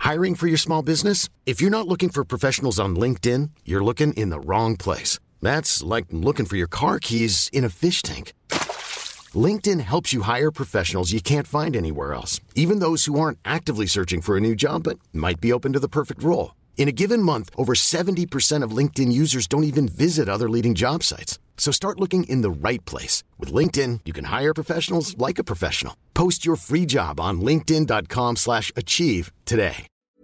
Hiring for your small business? If you're not looking for professionals on LinkedIn, you're looking in the wrong place. That's like looking for your car keys in a fish tank. LinkedIn helps you hire professionals you can't find anywhere else, even those who aren't actively searching for a new job but might be open to the perfect role. In a given month, over 70% of LinkedIn users don't even visit other leading job sites. So start looking in the right place. With LinkedIn, you can hire professionals like a professional. Post your free job on linkedin.com/achieve today.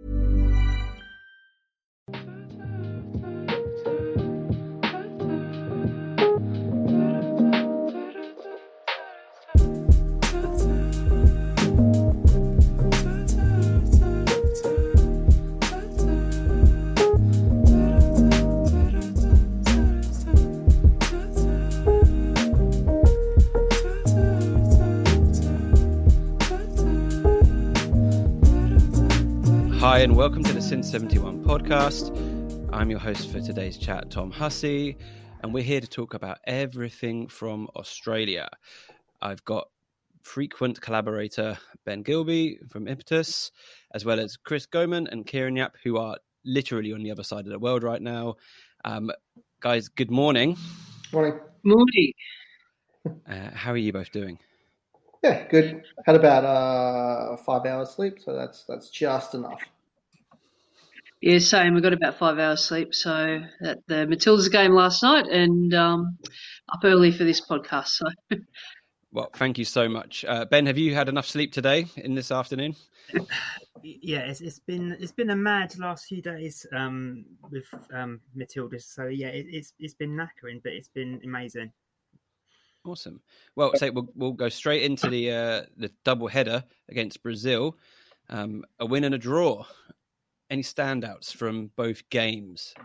Hi, and welcome to the Sin 71 podcast. I'm your host for today's chat, Tom Hussey, and we're here to talk about everything from Australia. I've got frequent collaborator Ben Gilby from Impetus, as well as Chris Goman and Kieran Yap, who are literally on the other side of the world right now. Guys, good morning. Morning. Morning. How are you both doing? Yeah, good. Had about 5 hours sleep, so that's just enough. Yeah, same. We got about 5 hours sleep. So at the Matildas game last night, and up early for this podcast. So, Well, thank you so much, Ben. Have you had enough sleep today in this afternoon? Yeah, it's been a mad last few days with Matildas. So yeah, it's been knackering, but it's been amazing. Awesome. Well, we'll go straight into the double header against Brazil. A win and a draw. Any standouts from both games?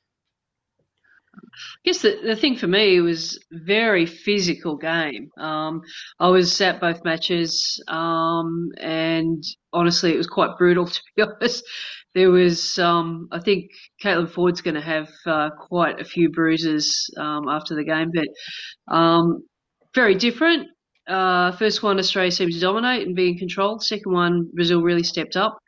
I guess the thing for me was very physical game. I was at both matches, and honestly, it was quite brutal, to be honest. There was, I think Caitlin Ford's going to have quite a few bruises after the game, but very different. First one, Australia seemed to dominate and be in control. Second one, Brazil really stepped up.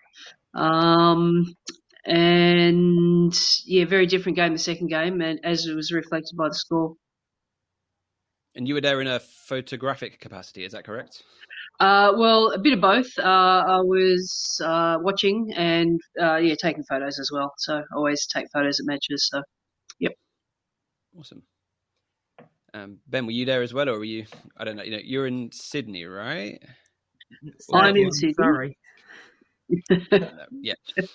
And yeah, very different game the second game, and as it was reflected by the score. And you were there in a photographic capacity, is that correct? Well, a bit of both. I was watching and taking photos as well. So I always take photos at matches. So, yep. Awesome. Ben, were you there as well, or were you? I don't know. You're in Sydney, right? I'm in Sydney. Sorry. Yeah.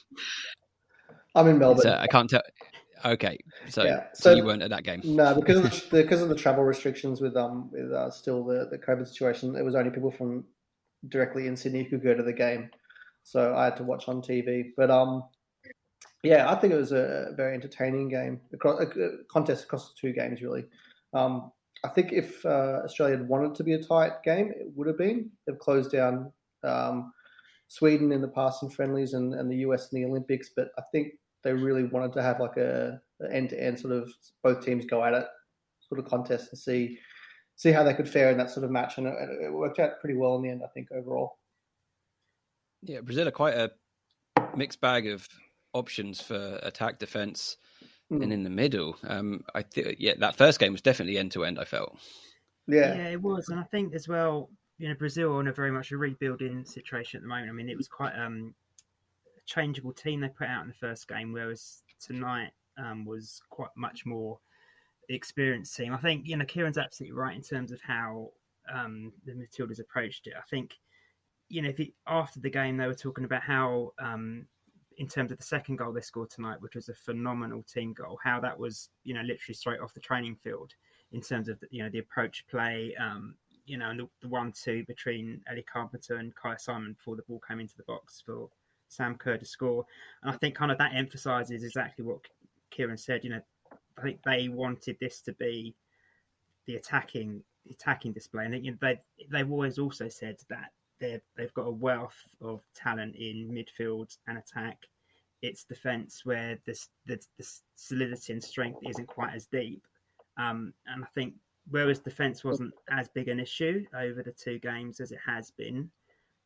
I'm in Melbourne. I can't tell. Okay, so you weren't at that game. No, because of the travel restrictions with still the COVID situation, it was only people from directly in Sydney who could go to the game. So I had to watch on TV. But yeah, I think it was a very entertaining game, a contest across the two games really. I think if Australia had wanted to be a tight game, it would have been. They've closed down Sweden in the past in friendlies and the US in the Olympics, but I think they really wanted to have like a end-to-end sort of both teams go at it sort of contest and see how they could fare in that sort of match, and it worked out pretty well in the end, I think, overall. Yeah, Brazil are quite a mixed bag of options for attack, defense, and in the middle. I think that first game was definitely end-to-end, I felt. Yeah, it was, and I think as well, Brazil are in a very much a rebuilding situation at the moment. I mean, it was quite a changeable team they put out in the first game, whereas tonight was quite much more experienced team. I think Kieran's absolutely right in terms of how the Matildas approached it. I think after the game they were talking about how in terms of the second goal they scored tonight, which was a phenomenal team goal, how that was literally straight off the training field in terms of the approach play, and the 1-2 between Ellie Carpenter and Kaya Simon before the ball came into the box for Sam Kerr to score. And I think kind of that emphasises exactly what Kieran said. I think they wanted this to be the attacking display, and they've always also said that they've got a wealth of talent in midfield and attack. It's defence where the solidity and strength isn't quite as deep, and I think whereas defence wasn't as big an issue over the two games as it has been,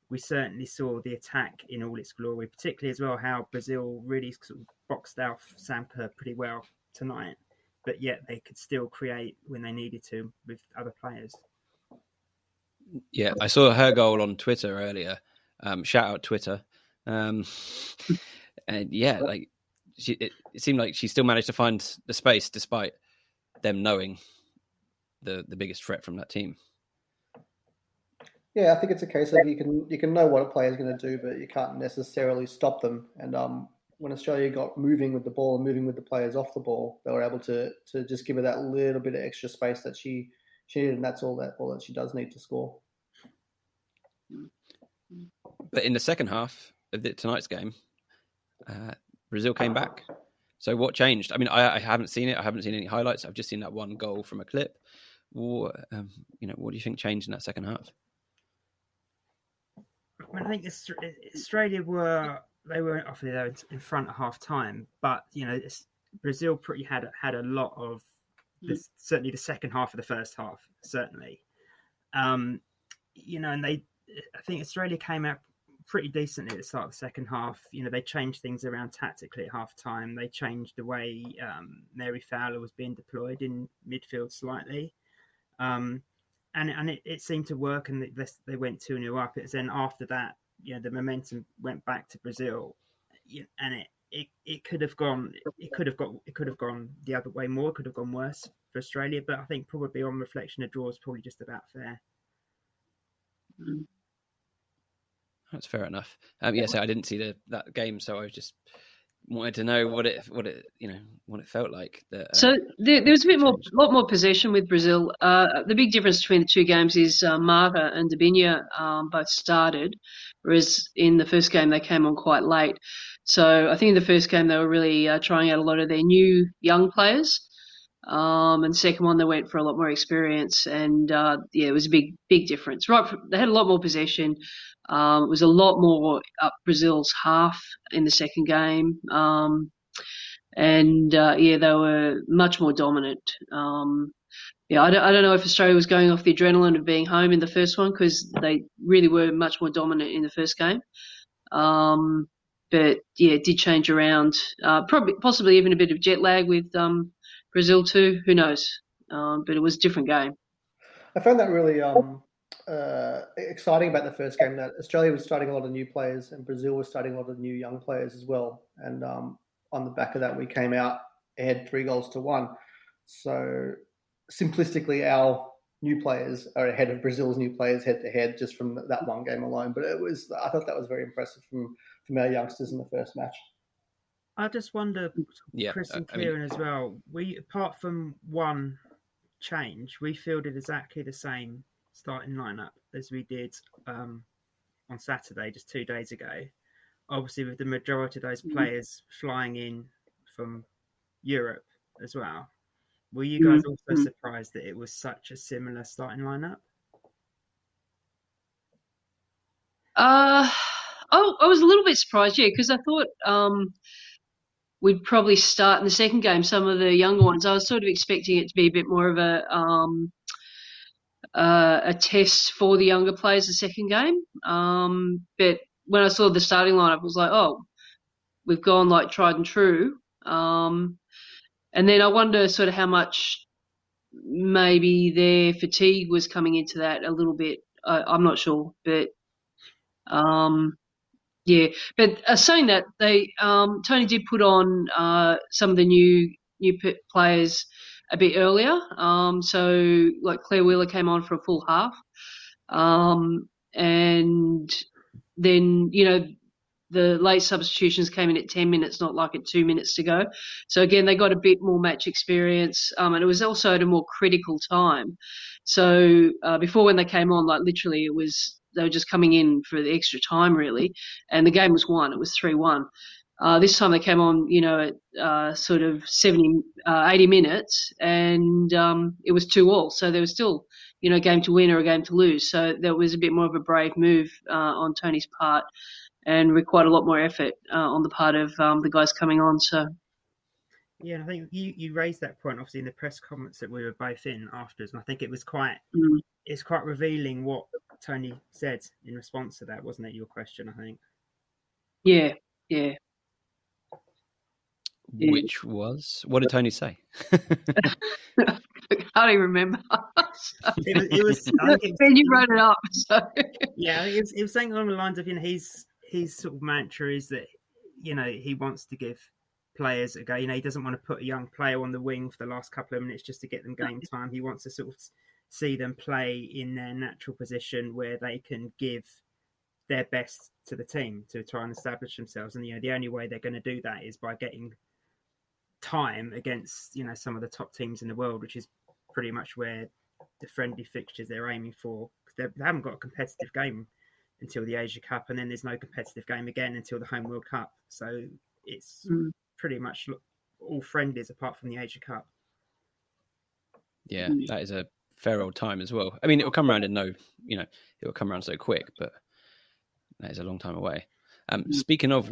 we certainly saw the attack in all its glory, particularly as well how Brazil really sort of boxed out Samper pretty well tonight, but yet they could still create when they needed to with other players. Yeah, I saw her goal on Twitter earlier. Shout out Twitter. And yeah, like it seemed like she still managed to find the space despite them knowing the biggest threat from that team. Yeah, I think it's a case of you can know what a player is going to do, but you can't necessarily stop them. And when Australia got moving with the ball and moving with the players off the ball, they were able to just give her that little bit of extra space that she needed, and that's all that she does need to score. But in the second half of tonight's game, Brazil came back. So what changed? I mean, I haven't seen it. I haven't seen any highlights. I've just seen that one goal from a clip. What do you think changed in that second half? I think Australia were obviously they were in front at half time, but Brazil pretty had a lot of this, certainly the second half of the first half, certainly. And I think Australia came out pretty decently at the start of the second half. They changed things around tactically at half time. They changed the way Mary Fowler was being deployed in midfield slightly. And it seemed to work, and they went 2-0 up. It's then after that, the momentum went back to Brazil, and it could have gone the other way more. It could have gone worse for Australia, but I think probably on reflection, a draw is probably just about fair. That's fair enough. So I didn't see that game, so I just wanted to know what it felt like. So there was a lot more possession with Brazil. The big difference between the two games is Marta and Debinha both started, whereas in the first game they came on quite late. So I think in the first game they were really trying out a lot of their new young players. And the second one they went for a lot more experience, and it was a big difference. They had a lot more possession. It was a lot more up Brazil's half in the second game, and they were much more dominant. I don't know if Australia was going off the adrenaline of being home in the first one, because they really were much more dominant in the first game. But it did change around. Possibly even a bit of jet lag with Brazil too. Who knows? But it was a different game. I found that really exciting about the first game, that Australia was starting a lot of new players and Brazil was starting a lot of new young players as well. And on the back of that, we came out ahead 3-1. So simplistically, our new players are ahead of Brazil's new players head to head just from that one game alone. But I thought that was very impressive from our youngsters in the first match. I just wonder, Chris and Kieran as well, we, apart from one change, we fielded exactly the same starting lineup as we did on Saturday, just 2 days ago. Obviously, with the majority of those players flying in from Europe as well. Were you guys also surprised that it was such a similar starting lineup? I was a little bit surprised, because I thought we'd probably start in the second game some of the younger ones. I was sort of expecting it to be a bit more of a test for the younger players the second game. But when I saw the starting lineup, I was like, oh, we've gone like tried and true. And then I wonder sort of how much maybe their fatigue was coming into that a little bit. I'm not sure, but But saying that, they Tony did put on some of the new players a bit earlier. So like Claire Wheeler came on for a full half, and then the late substitutions came in at 10 minutes, not like at 2 minutes to go. So again, they got a bit more match experience, and it was also at a more critical time. So before, when they came on, like literally they were just coming in for the extra time really, and the game was won. It was 3-1. This time they came on, at sort of 80 minutes, and it was 2-2. So there was still, a game to win or a game to lose. So there was a bit more of a brave move on Tony's part, and required a lot more effort on the part of the guys coming on. So. Yeah, and I think you raised that point obviously in the press conference that we were both in afterwards, and I think it was quite it's quite revealing what what Tony said in response to that, wasn't it? Your question, I think. Yeah. Which was, what did Tony say? I can't even remember. It was. I think Ben, you wrote it up. So. Yeah, it was saying along the lines of, his sort of mantra is that, he wants to give players a go. He doesn't want to put a young player on the wing for the last couple of minutes just to get them game time. He wants to sort of see them play in their natural position where they can give their best to the team to try and establish themselves. And the only way they're going to do that is by getting time against some of the top teams in the world, which is pretty much where the friendly fixtures they're aiming for. They haven't got a competitive game until the Asia Cup, and then there's no competitive game again until the Home World Cup. So it's pretty much all friendlies apart from the Asia Cup. Yeah, that is a fair old time as well. I mean, it will come around it will come around so quick, but that is a long time away. Speaking of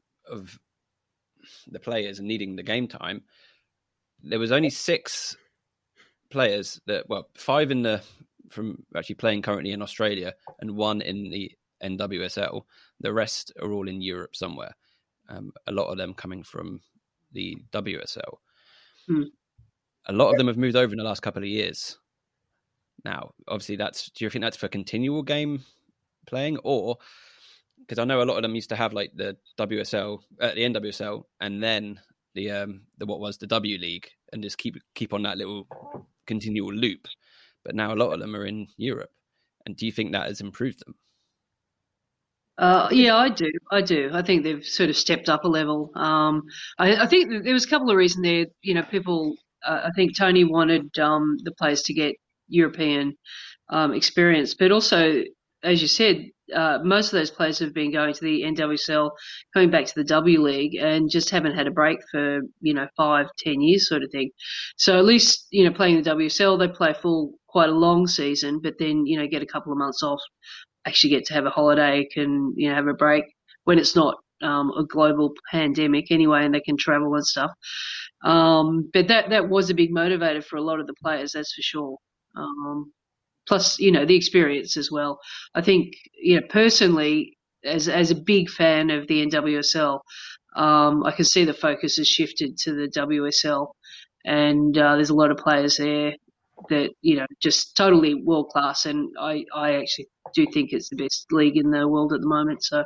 the players and needing the game time, there was only 6 players five from actually playing currently in Australia and 1 in the NWSL. The rest are all in Europe somewhere. A lot of them coming from the WSL. A lot of them have moved over in the last couple of years. Now, obviously, do you think that's for continual game playing, or because I know a lot of them used to have like the WSL, the NWSL, and then the W League, and just keep on that little continual loop. But now a lot of them are in Europe. And do you think that has improved them? Yeah, I do. I think they've sort of stepped up a level. I think there was a couple of reasons there. People. I think Tony wanted the players to get European experience, but also, as you said, most of those players have been going to the NWSL, coming back to the W League, and just haven't had a break for 5-10 years, sort of thing. So at least playing the WSL, they play quite a long season, but then get a couple of months off. Actually get to have a holiday, can have a break when it's not a global pandemic anyway, and they can travel and stuff. But that was a big motivator for a lot of the players, that's for sure. Plus, the experience as well. I think, personally, as a big fan of the NWSL, I can see the focus has shifted to the WSL, and there's a lot of players there that just totally world class, and I actually do think it's the best league in the world at the moment. So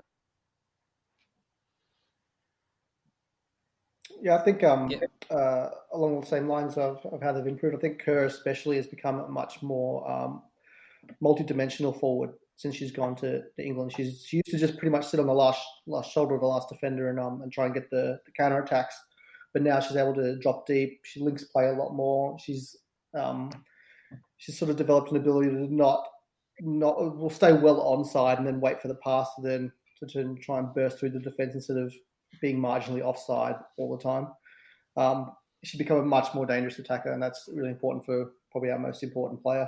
yeah, I think along the same lines of how they've improved, I think Kerr especially has become a much more multi-dimensional forward since she's gone to England. She used to just pretty much sit on the last shoulder of the last defender and try and get the counter attacks, but now she's able to drop deep. She links play a lot more. She's sort of developed an ability to not will stay well onside and then wait for the pass to try and burst through the defence instead of being marginally offside all the time. She's become a much more dangerous attacker, and that's really important for probably our most important player.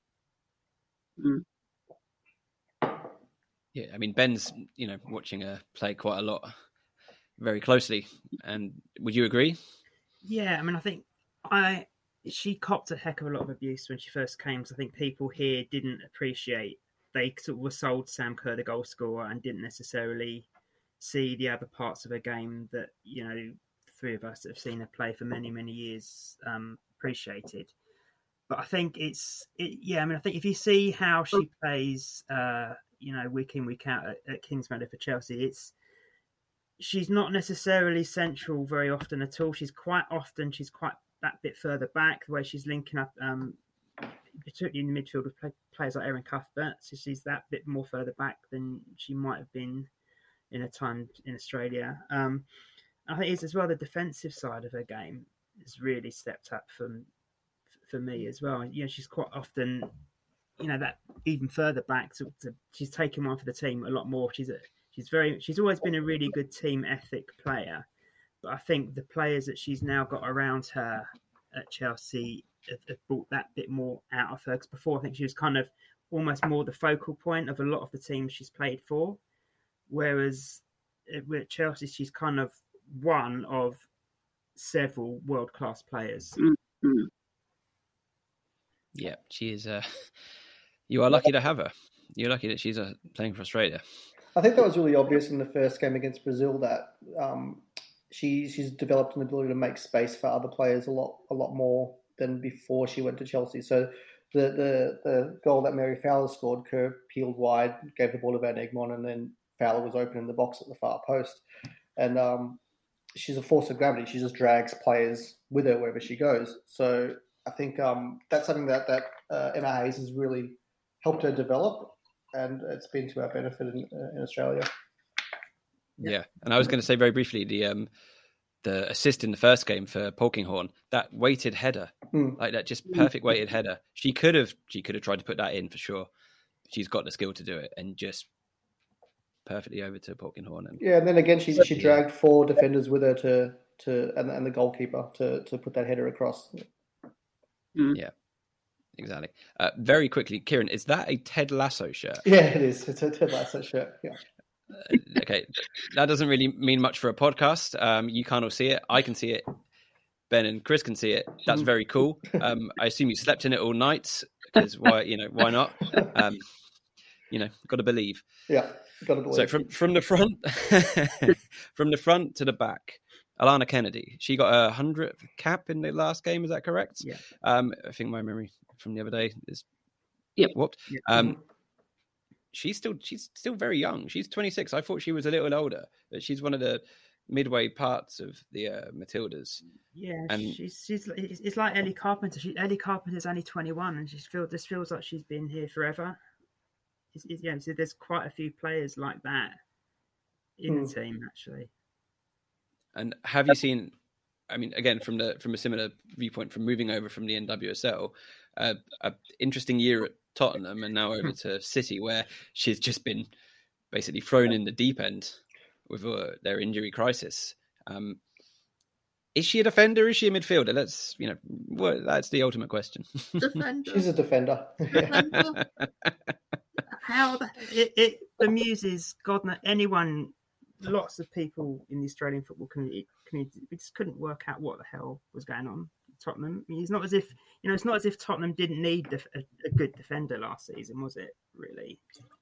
Yeah, I mean, Ben's watching her play quite a lot, very closely, and would you agree? Yeah, I mean, I think she copped a heck of a lot of abuse when she first came, because I think people here didn't appreciate. They sort of were sold Sam Kerr, the goal scorer, and didn't necessarily see the other parts of her game that three of us that have seen her play for many, many years appreciated. But I think I think if you see how she plays, week in, week out at Kingsmeadow for Chelsea, she's not necessarily central very often at all. She's quite that bit further back, the way she's linking up, particularly in the midfield with players like Erin Cuthbert. So she's that bit more further back than she might have been in a time in Australia. I think it's as well the defensive side of her game has really stepped up for me as well. She's quite often, that even further back. She's taken one for the team a lot more. She's always been a really good team ethic player. But I think the players that she's now got around her at Chelsea have brought that bit more out of her. Because before, I think she was kind of almost more the focal point of a lot of the teams she's played for. Whereas at Chelsea, she's kind of one of several world-class players. Yeah, she is. You are lucky to have her. You're lucky that she's playing for Australia. I think that was really obvious in the first game against Brazil that she's developed an ability to make space for other players a lot more than before she went to Chelsea. So the goal that Mary Fowler scored, Kerr peeled wide, gave the ball to Van Egmond, and then Fowler was open in the box at the far post. And she's a force of gravity. She just drags players with her wherever she goes. So I think that's something that Emma Hayes has really helped her develop, and it's been to our benefit in Australia. Yeah, and I was going to say very briefly the assist in the first game for Polkinghorne, that weighted header, like that just perfect weighted header. She could have tried to put that in for sure. She's got the skill to do it, and just perfectly over to Polkinghorne. And then again, she dragged 4 defenders with her and the goalkeeper to put that header across. Yeah, exactly. Very quickly, Kieran, is that a Ted Lasso shirt? Yeah, it is. It's a Ted Lasso shirt. Yeah. Okay, that doesn't really mean much for a podcast. You can't all see it. I can see it. Ben and Chris can see it. That's very cool. I assume you slept in it all night because why not? Got to believe. Yeah, got to believe. So from the front, from the front to the back, Alana Kennedy. She got a 100th cap in the last game. Is that correct? Yeah. I think my memory from the other day is whooped. Yeah. She's still very young. She's 26. I thought she was a little older, but she's one of the midway parts of the Matildas. Yeah, and it's like Ellie Carpenter. Ellie Carpenter's only 21, and this feels like she's been here forever. So there's quite a few players like that in the team actually. And have you seen? I mean, again, from a similar viewpoint, from moving over from the NWSL, a interesting year at Tottenham, and now over to City, where she's just been basically thrown in the deep end with their injury crisis. Is she a defender? Is she a midfielder? That's the ultimate question. Defender. She's a defender. How it amuses God knows anyone. Lots of people in the Australian football community, we just couldn't work out what the hell was going on at Tottenham. I mean, it's not as if Tottenham didn't need a good defender last season, was it? Really,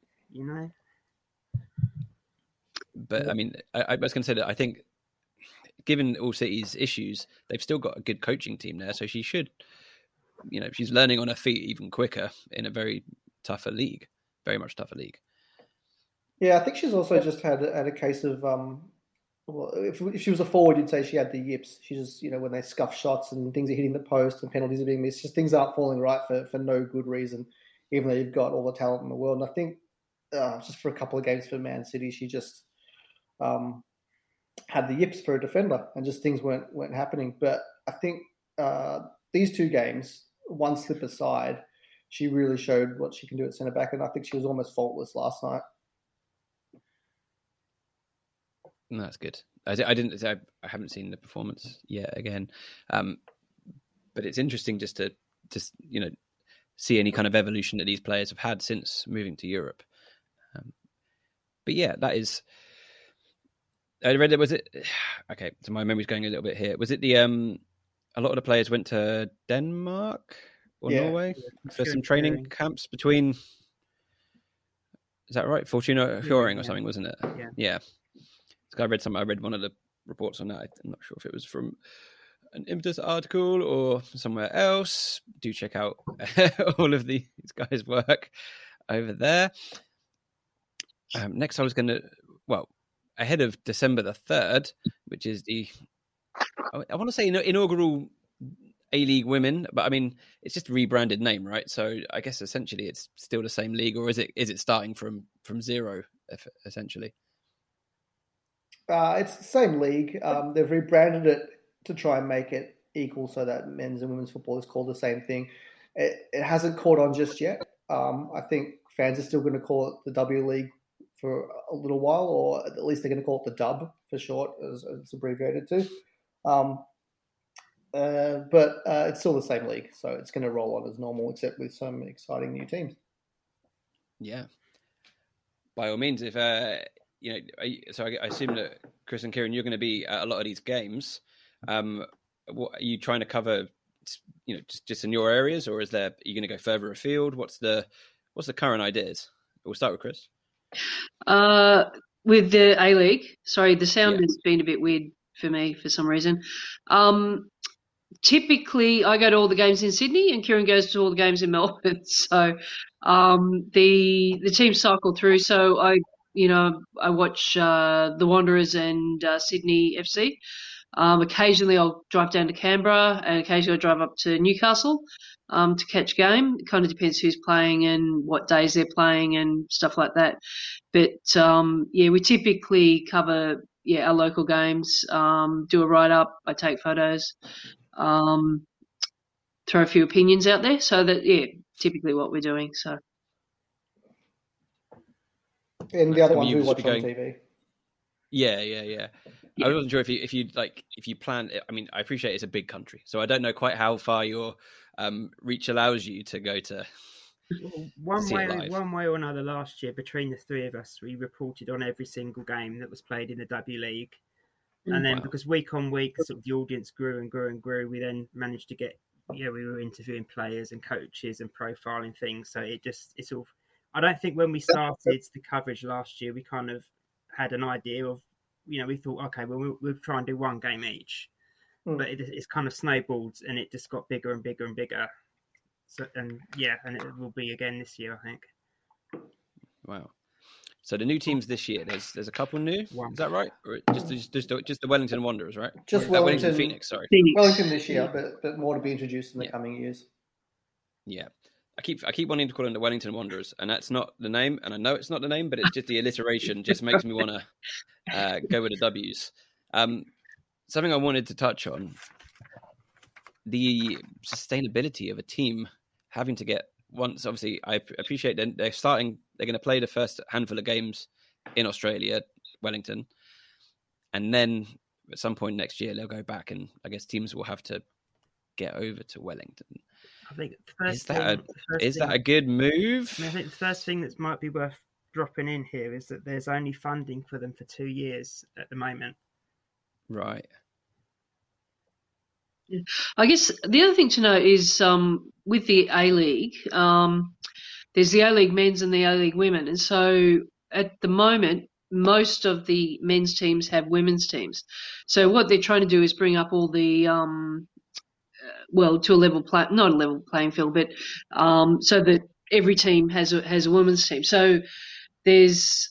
But I mean, I was going to say that I think, given All City's issues, they've still got a good coaching team there, so she should, she's learning on her feet even quicker in a very much tougher league. Yeah, I think she's also just had a case of if she was a forward, you'd say she had the yips. She just when they scuff shots and things are hitting the post and penalties are being missed, just things aren't falling right for no good reason, even though you've got all the talent in the world. And I think just for a couple of games for Man City, she just had the yips for a defender, and just things weren't happening. But I think these 2 games, one slip aside, she really showed what she can do at centre back, and I think she was almost faultless last night. That's good. I haven't seen the performance yet again, but it's interesting just to see any kind of evolution that these players have had since moving to Europe. But yeah, that is. I read it. Was it okay? So my memory's going a little bit here. Was it the a lot of the players went to Denmark or Norway for some training camps between? Is that right? Fortuna Hjørring or something, wasn't it? Yeah. I read one of the reports on that. I'm not sure if it was from an Impetus article or somewhere else. Do check out all of these guys' work over there. Next, I was going to, ahead of December the 3rd, which is I want to say inaugural A-League Women, but I mean, it's just a rebranded name, right? So I guess essentially it's still the same league, or is it starting from zero, essentially? It's the same league. They've rebranded it to try and make it equal so that men's and women's football is called the same thing. It hasn't caught on just yet. I think fans are still going to call it the W League for a little while, or at least they're going to call it the Dub for short, as it's abbreviated to. But it's still the same league, so it's going to roll on as normal, except with some exciting new teams. Yeah. By all means, if... so I assume that Chris and Kieran, you're going to be at a lot of these games. What are you trying to cover? Just in your areas, or are you going to go further afield? What's the current ideas? We'll start with Chris. With the A-League, sorry, the sound Yeah. has been a bit weird for me for some reason. Typically, I go to all the games in Sydney, and Kieran goes to all the games in Melbourne. So the teams cycle through. So I watch the Wanderers and Sydney FC. Occasionally, I'll drive down to Canberra, and occasionally I'll drive up to Newcastle to catch game. It kind of depends who's playing and what days they're playing and stuff like that. But we typically cover our local games. Do a write up. I take photos. Throw a few opinions out there. So that typically what we're doing. So. And the other ones we watch on TV. Yeah. I wasn't sure if you plan. I mean, I appreciate it's a big country, so I don't know quite how far your reach allows you to go to. One way or another, last year between the three of us, we reported on every single game that was played in the W League, and then because week on week, sort of the audience grew and grew and grew, we then managed to get we were interviewing players and coaches and profiling things. So it's sort of. I don't think when we started the coverage last year, we kind of had an idea of. We thought, okay, well, we'll try and do one game each. But it's kind of snowballed, and it just got bigger and bigger and bigger. So, and it will be again this year, I think. Wow. So the new teams this year, there's a couple new. One. Is that right? Or just the Wellington Wanderers, right? Just Wellington Phoenix. Sorry, Wellington this year, but more to be introduced in the coming years. Yeah. I keep wanting to call them the Wellington Wanderers, and that's not the name, and I know it's not the name, but it's just the alliteration just makes me want to go with the W's. Something I wanted to touch on, the sustainability of a team having to get once. Obviously, I appreciate that they're going to play the first handful of games in Australia, Wellington, and then at some point next year they'll go back, and I guess teams will have to get over to Wellington. I think is that a good move? I think the first thing that might be worth dropping in here is that there's only funding for them for 2 years at the moment. Right. I guess the other thing to note is with the A-League, there's the A-League men's and the A-League women. And so at the moment, most of the men's teams have women's teams. So what they're trying to do is bring up all the to a not a level playing field, but so that every team has a women's team. So there's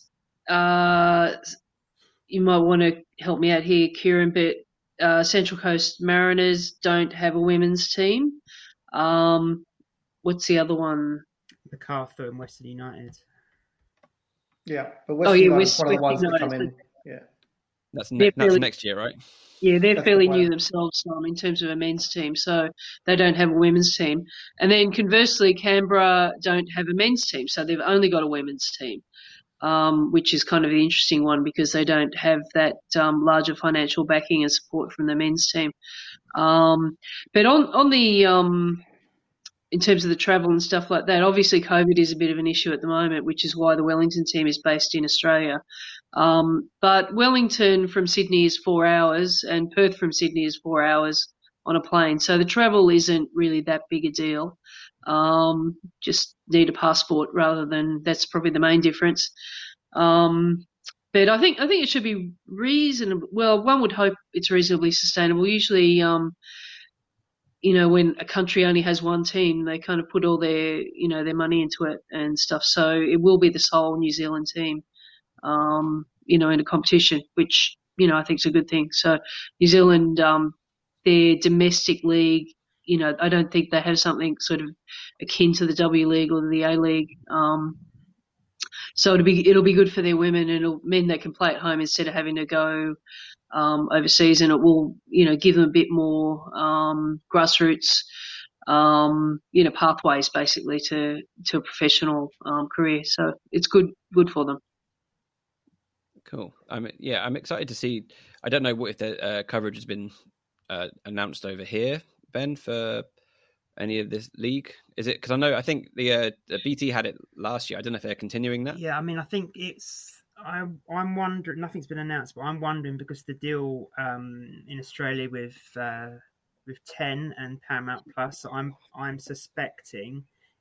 you might want to help me out here, Kieran, but Central Coast Mariners don't have a women's team. What's the other one? MacArthur and Western United. Yeah, but Western United is one of the ones that come in. Yeah, that's next year, right? Yeah, they're fairly new themselves in terms of a men's team, so they don't have a women's team. And then conversely, Canberra don't have a men's team, so they've only got a women's team, which is kind of an interesting one because they don't have that larger financial backing and support from the men's team. But on the in terms of the travel and stuff like that, obviously COVID is a bit of an issue at the moment, which is why the Wellington team is based in Australia. But Wellington from Sydney is 4 hours and Perth from Sydney is 4 hours on a plane. So the travel isn't really that big a deal. Just need a passport rather than, that's probably the main difference. But I think it should be reasonable. Well, one would hope it's reasonably sustainable. Usually, when a country only has one team, they kind of put all their money into it and stuff. So it will be the sole New Zealand team, in a competition, which, I think is a good thing. So New Zealand, their domestic league, I don't think they have something sort of akin to the W League or the A League. So it'll be good for their women, and it'll mean they can play at home instead of having to go overseas, and it will, give them a bit more grassroots, pathways basically to a professional career. So it's good for them. Cool. I'm excited to see. I don't know if the coverage has been announced over here, Ben, for any of this league. Is it? Because I think the BT had it last year. I don't know if they're continuing that. Yeah, I mean, I think it's. I'm wondering. Nothing's been announced, but I'm wondering because the deal in Australia with 10 and Paramount Plus. I'm suspecting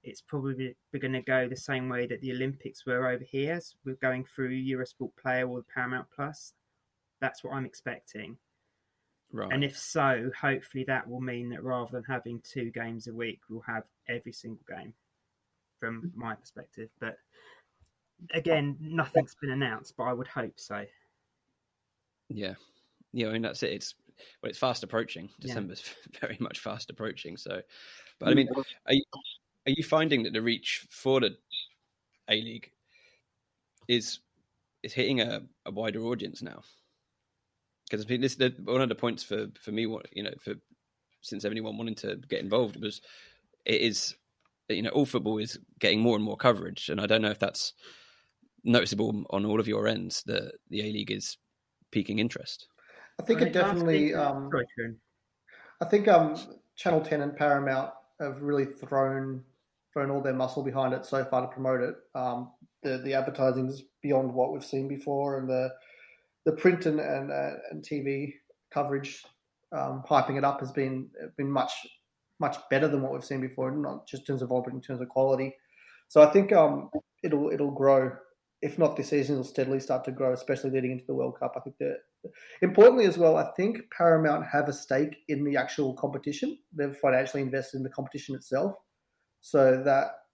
it's probably going to go the same way that the Olympics were over here. So we're going through Eurosport Player or Paramount Plus. That's what I'm expecting. Right. And if so, hopefully that will mean that rather than having 2 games a week, we'll have every single game from my perspective. But again, nothing's been announced, but I would hope so. Yeah. I mean, that's it. It's fast approaching. December's very much fast approaching. So, but I mean, are you finding that the reach for the A-League is hitting a wider audience now? Because this one of the points for me, for since anyone wanting to get involved was all football is getting more and more coverage, and I don't know if that's noticeable on all of your ends that the A-League is piquing interest. I think it definitely. I think Channel 10 and Paramount have really thrown all their muscle behind it so far to promote it. The advertising is beyond what we've seen before, and the print and TV coverage, hyping it up has been much better than what we've seen before, not just in terms of volume, but in terms of quality. So I think it'll grow. If not this season, it'll steadily start to grow, especially leading into the World Cup. I think that importantly as well, I think Paramount have a stake in the actual competition. They've financially invested in the competition itself, so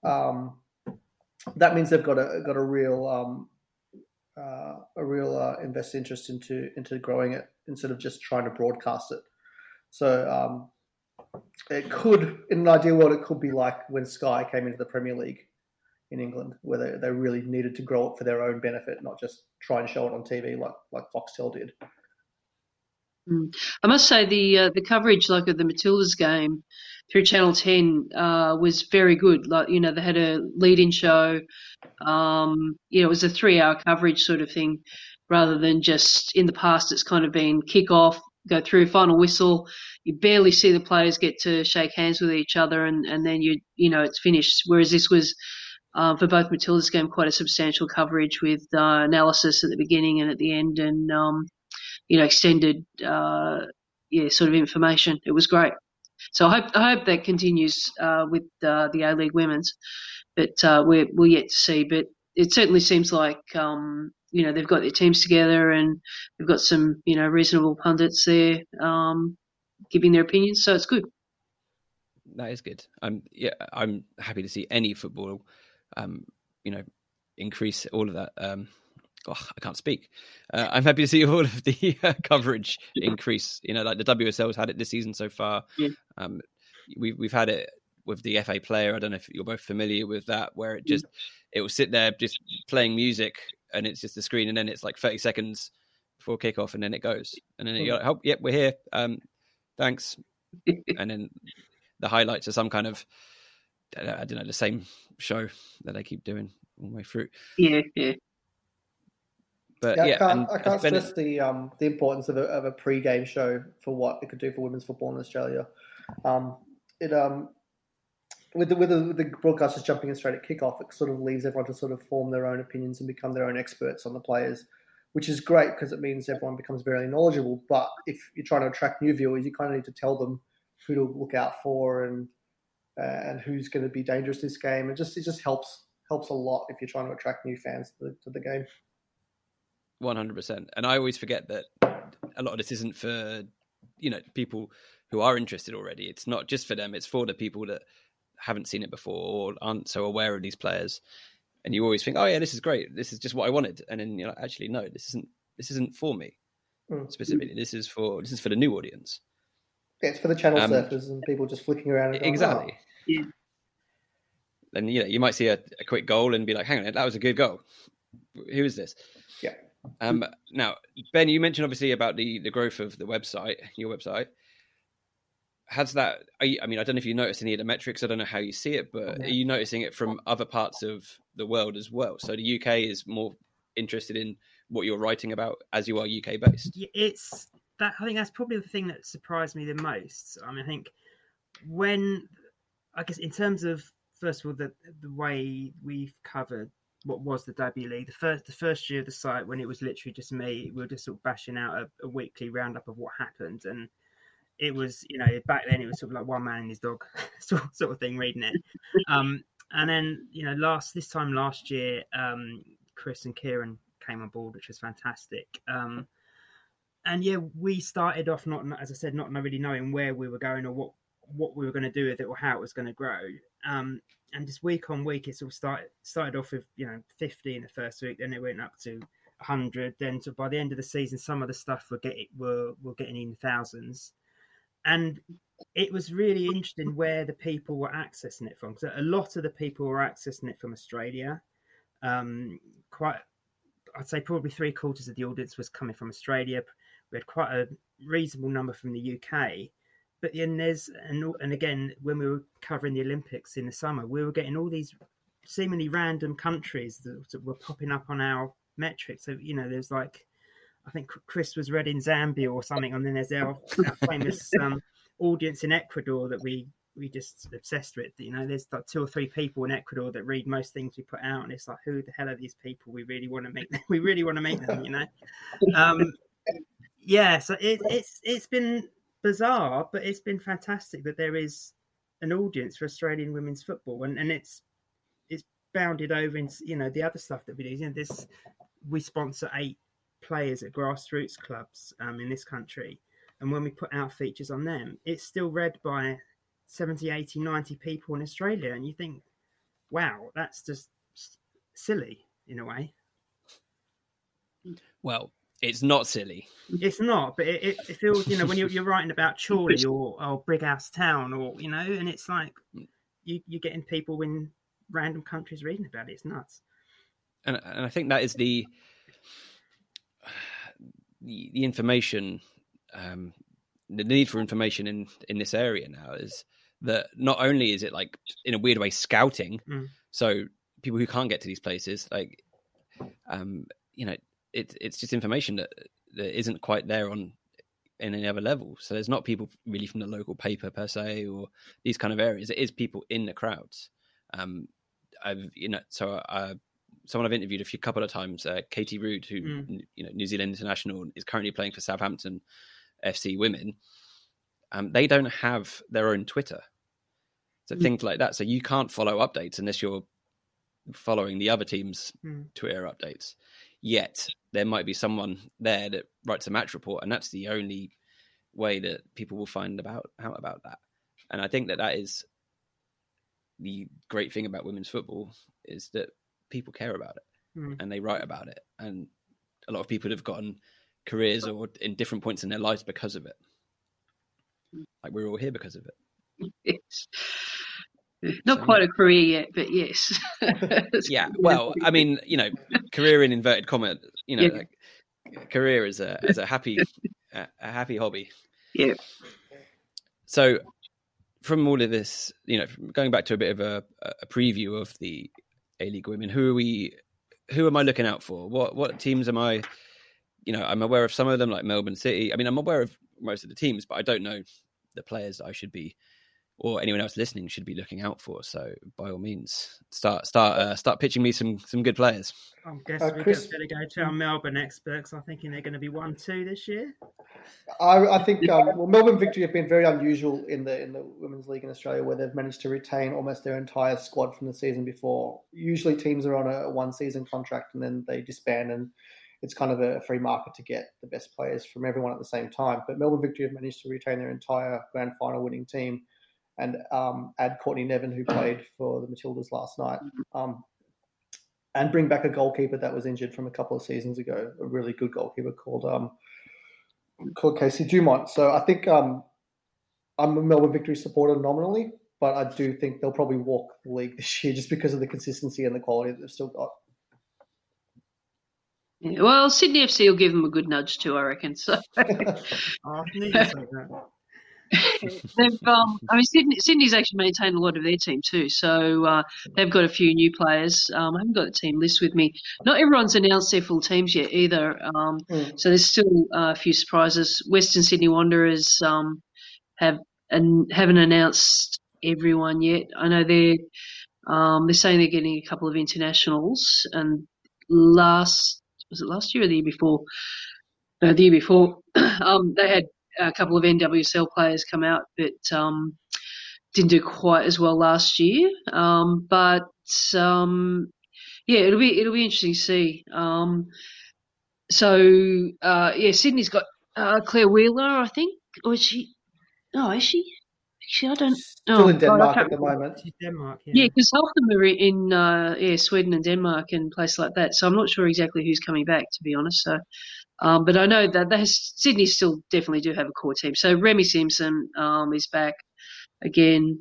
that means they've got a real invested interest into growing it instead of just trying to broadcast it. So it could, in an ideal world, it could be like when Sky came into the Premier League in England, where they really needed to grow it for their own benefit, not just try and show it on TV like Foxtel did. I must say the coverage of the Matildas game through Channel 10 was very good. They had a lead-in show. It was a 3-hour coverage sort of thing, rather than just in the past it's kind of been kick off, go through final whistle. You barely see the players get to shake hands with each other, and then it's finished. Whereas this was for both Matildas game quite a substantial coverage with analysis at the beginning and at the end, and extended sort of information. It was great. So I hope that continues with the A-League Women's, but we're yet to see. But it certainly seems like they've got their teams together, and they've got some reasonable pundits there giving their opinions. So it's good. That is good. I'm happy to see any football, increase all of that. I can't speak. I'm happy to see all of the coverage increase. Like the WSL's had it this season so far. Yeah. We've had it with the FA Player. I don't know if you're both familiar with that, where it will sit there just playing music, and it's just the screen, and then it's like 30 seconds before kickoff, and then it goes, and then you're like, "Oh, yep, we're here. Thanks." And then the highlights are some kind of, I don't know, the same show that they keep doing all the way through. Yeah. But I can't stress the importance of a pre-game show for what it could do for women's football in Australia. With the broadcasters jumping in straight at kickoff, it sort of leaves everyone to sort of form their own opinions and become their own experts on the players, which is great because it means everyone becomes very knowledgeable. But if you're trying to attract new viewers, you kind of need to tell them who to look out for and who's going to be dangerous this game. It just helps a lot if you're trying to attract new fans to the game. 100%. And I always forget that a lot of this isn't for, people who are interested already. It's not just for them. It's for the people that haven't seen it before or aren't so aware of these players. And you always think, oh yeah, this is great. This is just what I wanted. And then you're like, actually, no, this isn't for me specifically. This is for the new audience. Yeah, it's for the channel surfers and people just flicking around. And going, exactly. Oh. Yeah. And you might see a quick goal and be like, hang on, that was a good goal. Who is this? Yeah. Now, Ben, you mentioned obviously about the growth of the website, your website. Has that? I don't know if you noticed any of the metrics. I don't know how you see it, but are you noticing it from other parts of the world as well? So the UK is more interested in what you're writing about as you are UK based. Yeah, it's that. I think that's probably the thing that surprised me the most. I think in terms of, first of all, the way we've covered what was the W League, the first year of the site, when it was literally just me, we were just sort of bashing out a weekly roundup of what happened, and it was, back then it was sort of like one man and his dog sort of thing reading it. And then, this time last year, Chris and Kieran came on board, which was fantastic. And yeah, we started off not really knowing where we were going or what we were going to do with it or how it was going to grow. And just week on week, it sort of started off with 50 in the first week, then it went up to 100. Then by the end of the season, some of the stuff we're getting in thousands, and it was really interesting where the people were accessing it from. So a lot of the people were accessing it from Australia. I'd say probably 3/4 of the audience was coming from Australia. We had quite a reasonable number from the UK. But then and again, when we were covering the Olympics in the summer, we were getting all these seemingly random countries that were popping up on our metrics. So, there's I think Chris was read in Zambia or something, and then there's our famous audience in Ecuador that we just obsessed with. There's like 2 or 3 people in Ecuador that read most things we put out, and it's like, who the hell are these people? We really want to meet them. We really want to meet them, Yeah, so it's been bizarre, but it's been fantastic that there is an audience for Australian women's football, and it's bounded over into the other stuff that we do. We sponsor 8 players at grassroots clubs in this country, and when we put out features on them, it's still read by 70, 80, 90 people in Australia, and you think, wow, that's just silly in a way. Well, it's not silly. It's not, but it feels, when you're writing about Chorley or Brighouse Town, or and it's like you're getting people in random countries reading about it. It's nuts. And I think that is the information, the need for information in this area now is that not only is it like in a weird way scouting, so people who can't get to these places, like it's just information that isn't quite there in any other level. So there's not people really from the local paper per se or these kind of areas. It is people in the crowds. Someone I've interviewed a couple of times, Katie Rood, who New Zealand international, is currently playing for Southampton FC Women. They don't have their own Twitter, so things like that. So you can't follow updates unless you're following the other team's Twitter updates. Yet there might be someone there that writes a match report, and that's the only way that people will find out about that. And I think that is the great thing about women's football, is that people care about it and they write about it. And a lot of people have gotten careers or in different points in their lives because of it. Like we're all here because of it. Yes. Not quite a career yet, but yes. Yeah. Well, I mean, career in inverted commas, like career is a happy hobby. Yeah. So from all of this, going back to a bit of a preview of the A-League Women, who am I looking out for? What teams am I? I'm aware of some of them, like Melbourne City. I mean, I'm aware of most of the teams, but I don't know the players that I should be, or anyone else listening should be looking out for. So by all means, start pitching me some good players. I guess we're just going to go to our Melbourne experts. I'm thinking they're going to be 1-2 this year. I think Melbourne Victory have been very unusual in the Women's League in Australia, where they've managed to retain almost their entire squad from the season before. Usually teams are on a 1-season contract and then they disband, and it's kind of a free market to get the best players from everyone at the same time. But Melbourne Victory have managed to retain their entire grand final winning team and add Courtney Nevin, who played for the Matildas last night, and bring back a goalkeeper that was injured from a couple of seasons ago, a really good goalkeeper called Casey Dumont. So I think I'm a Melbourne Victory supporter nominally, but I do think they'll probably walk the league this year just because of the consistency and the quality that they've still got. Yeah, well, Sydney FC will give them a good nudge too, I reckon. So. Sydney's actually maintained a lot of their team too, so they've got a few new players. I haven't got the team list with me. Not everyone's announced their full teams yet either, so there's still a few surprises. Western Sydney Wanderers haven't announced everyone yet. I know they're saying they're getting a couple of internationals, and was it last year or the year before? No, the year before. They had a couple of NWSL players come out, but didn't do quite as well last year. But it'll be interesting to see. Sydney's got Claire Wheeler, I think, or is she? Oh, is she? Actually, I don't. Still in Denmark at the moment. She's Denmark, Yeah, because half of them are in Sweden and Denmark and places like that. So I'm not sure exactly who's coming back, to be honest. So, but I know that Sydney still definitely do have a core team. So Remy Simpson is back again.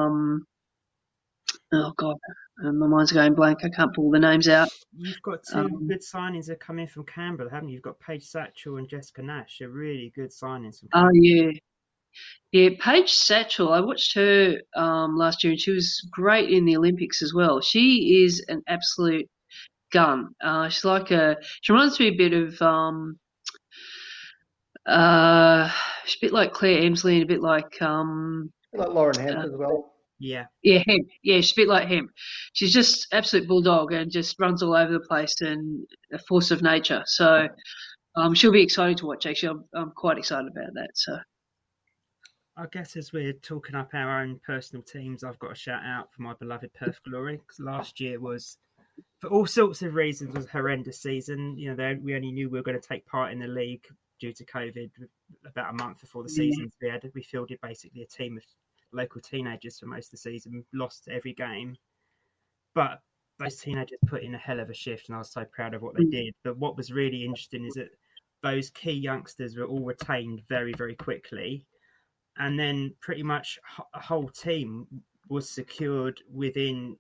Oh God, my mind's going blank. I can't pull the names out. You've got two good signings that come in from Canberra, haven't you? You've got Paige Satchel and Jessica Nash. They're really good signings from Canberra. Oh yeah. Yeah, Paige Satchel, I watched her last year and she was great in the Olympics as well. She is an absolute gun. She's she reminds me a bit of she's a bit like Claire Emsley and a bit like Lauren Hemp as well. Yeah, Hemp. Yeah, she's a bit like Hemp. She's just absolute bulldog and just runs all over the place and a force of nature. So she'll be exciting to watch. Actually, I'm quite excited about that. So. I guess as we're talking up our own personal teams, I've got a shout out for my beloved Perth Glory, because last year was, for all sorts of reasons, was a horrendous season. You know, we only knew we were going to take part in the league due to COVID about a month before the season. We fielded basically a team of local teenagers for most of the season, lost every game. But those teenagers put in a hell of a shift, and I was so proud of what they did. But what was really interesting is that those key youngsters were all retained very, very quickly. And then pretty much a whole team was secured within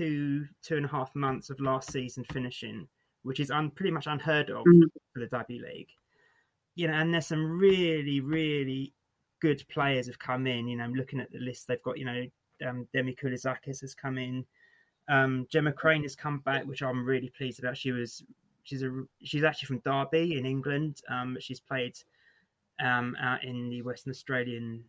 2.5 months of last season finishing, which is pretty much unheard of for the W League. You know, and there's some really, really good players have come in. You know, I'm looking at the list. They've got, Demi Koulizakis has come in. Gemma Crane has come back, which I'm really pleased about. She's actually from Derby in England. She's played out in the Western Australian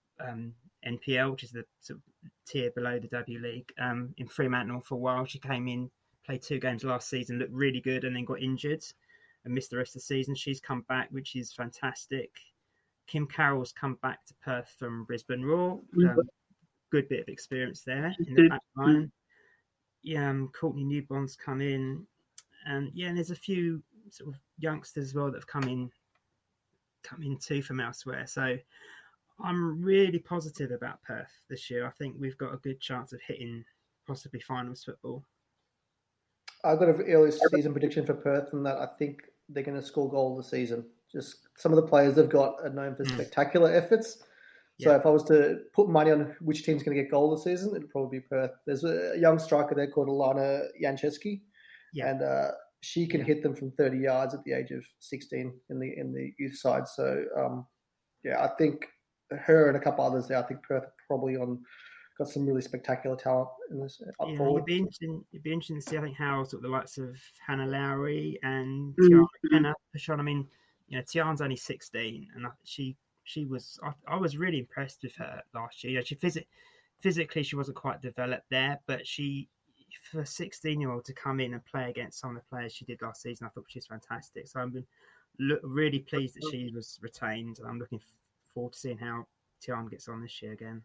NPL, which is the sort of tier below the W League, in Fremantle for a while. She came in, played 2 games last season, looked really good, and then got injured and missed the rest of the season. She's come back, which is fantastic. Kim Carroll's come back to Perth from Brisbane Roar. Good bit of experience there in the back line. Courtney Newbond's come in. And there's a few sort of youngsters as well that have come in too from elsewhere. So I'm really positive about Perth this year. I think we've got a good chance of hitting possibly finals football. I've got an early season prediction for Perth, and that I think they're going to score goal this season. Just some of the players they've got are known for spectacular efforts. So if I was to put money on which team's going to get goal this season, it'd probably be Perth. There's a young striker there called Alana Janczewski, and she can hit them from 30 yards at the age of 16 in the youth side. So I think her and a couple others there. I think Perth probably got some really spectacular talent in this up forward. It'd be interesting to see, I think, how sort of the likes of Hannah Lowry and Tiana McKenna push on. I mean, Tiana's only 16, and she was. I was really impressed with her last year. She physically she wasn't quite developed there, but for a 16-year-old to come in and play against some of the players she did last season, I thought she was fantastic. So I'm really pleased that she was retained, and I'm looking forward to seeing how Tiana gets on this year again.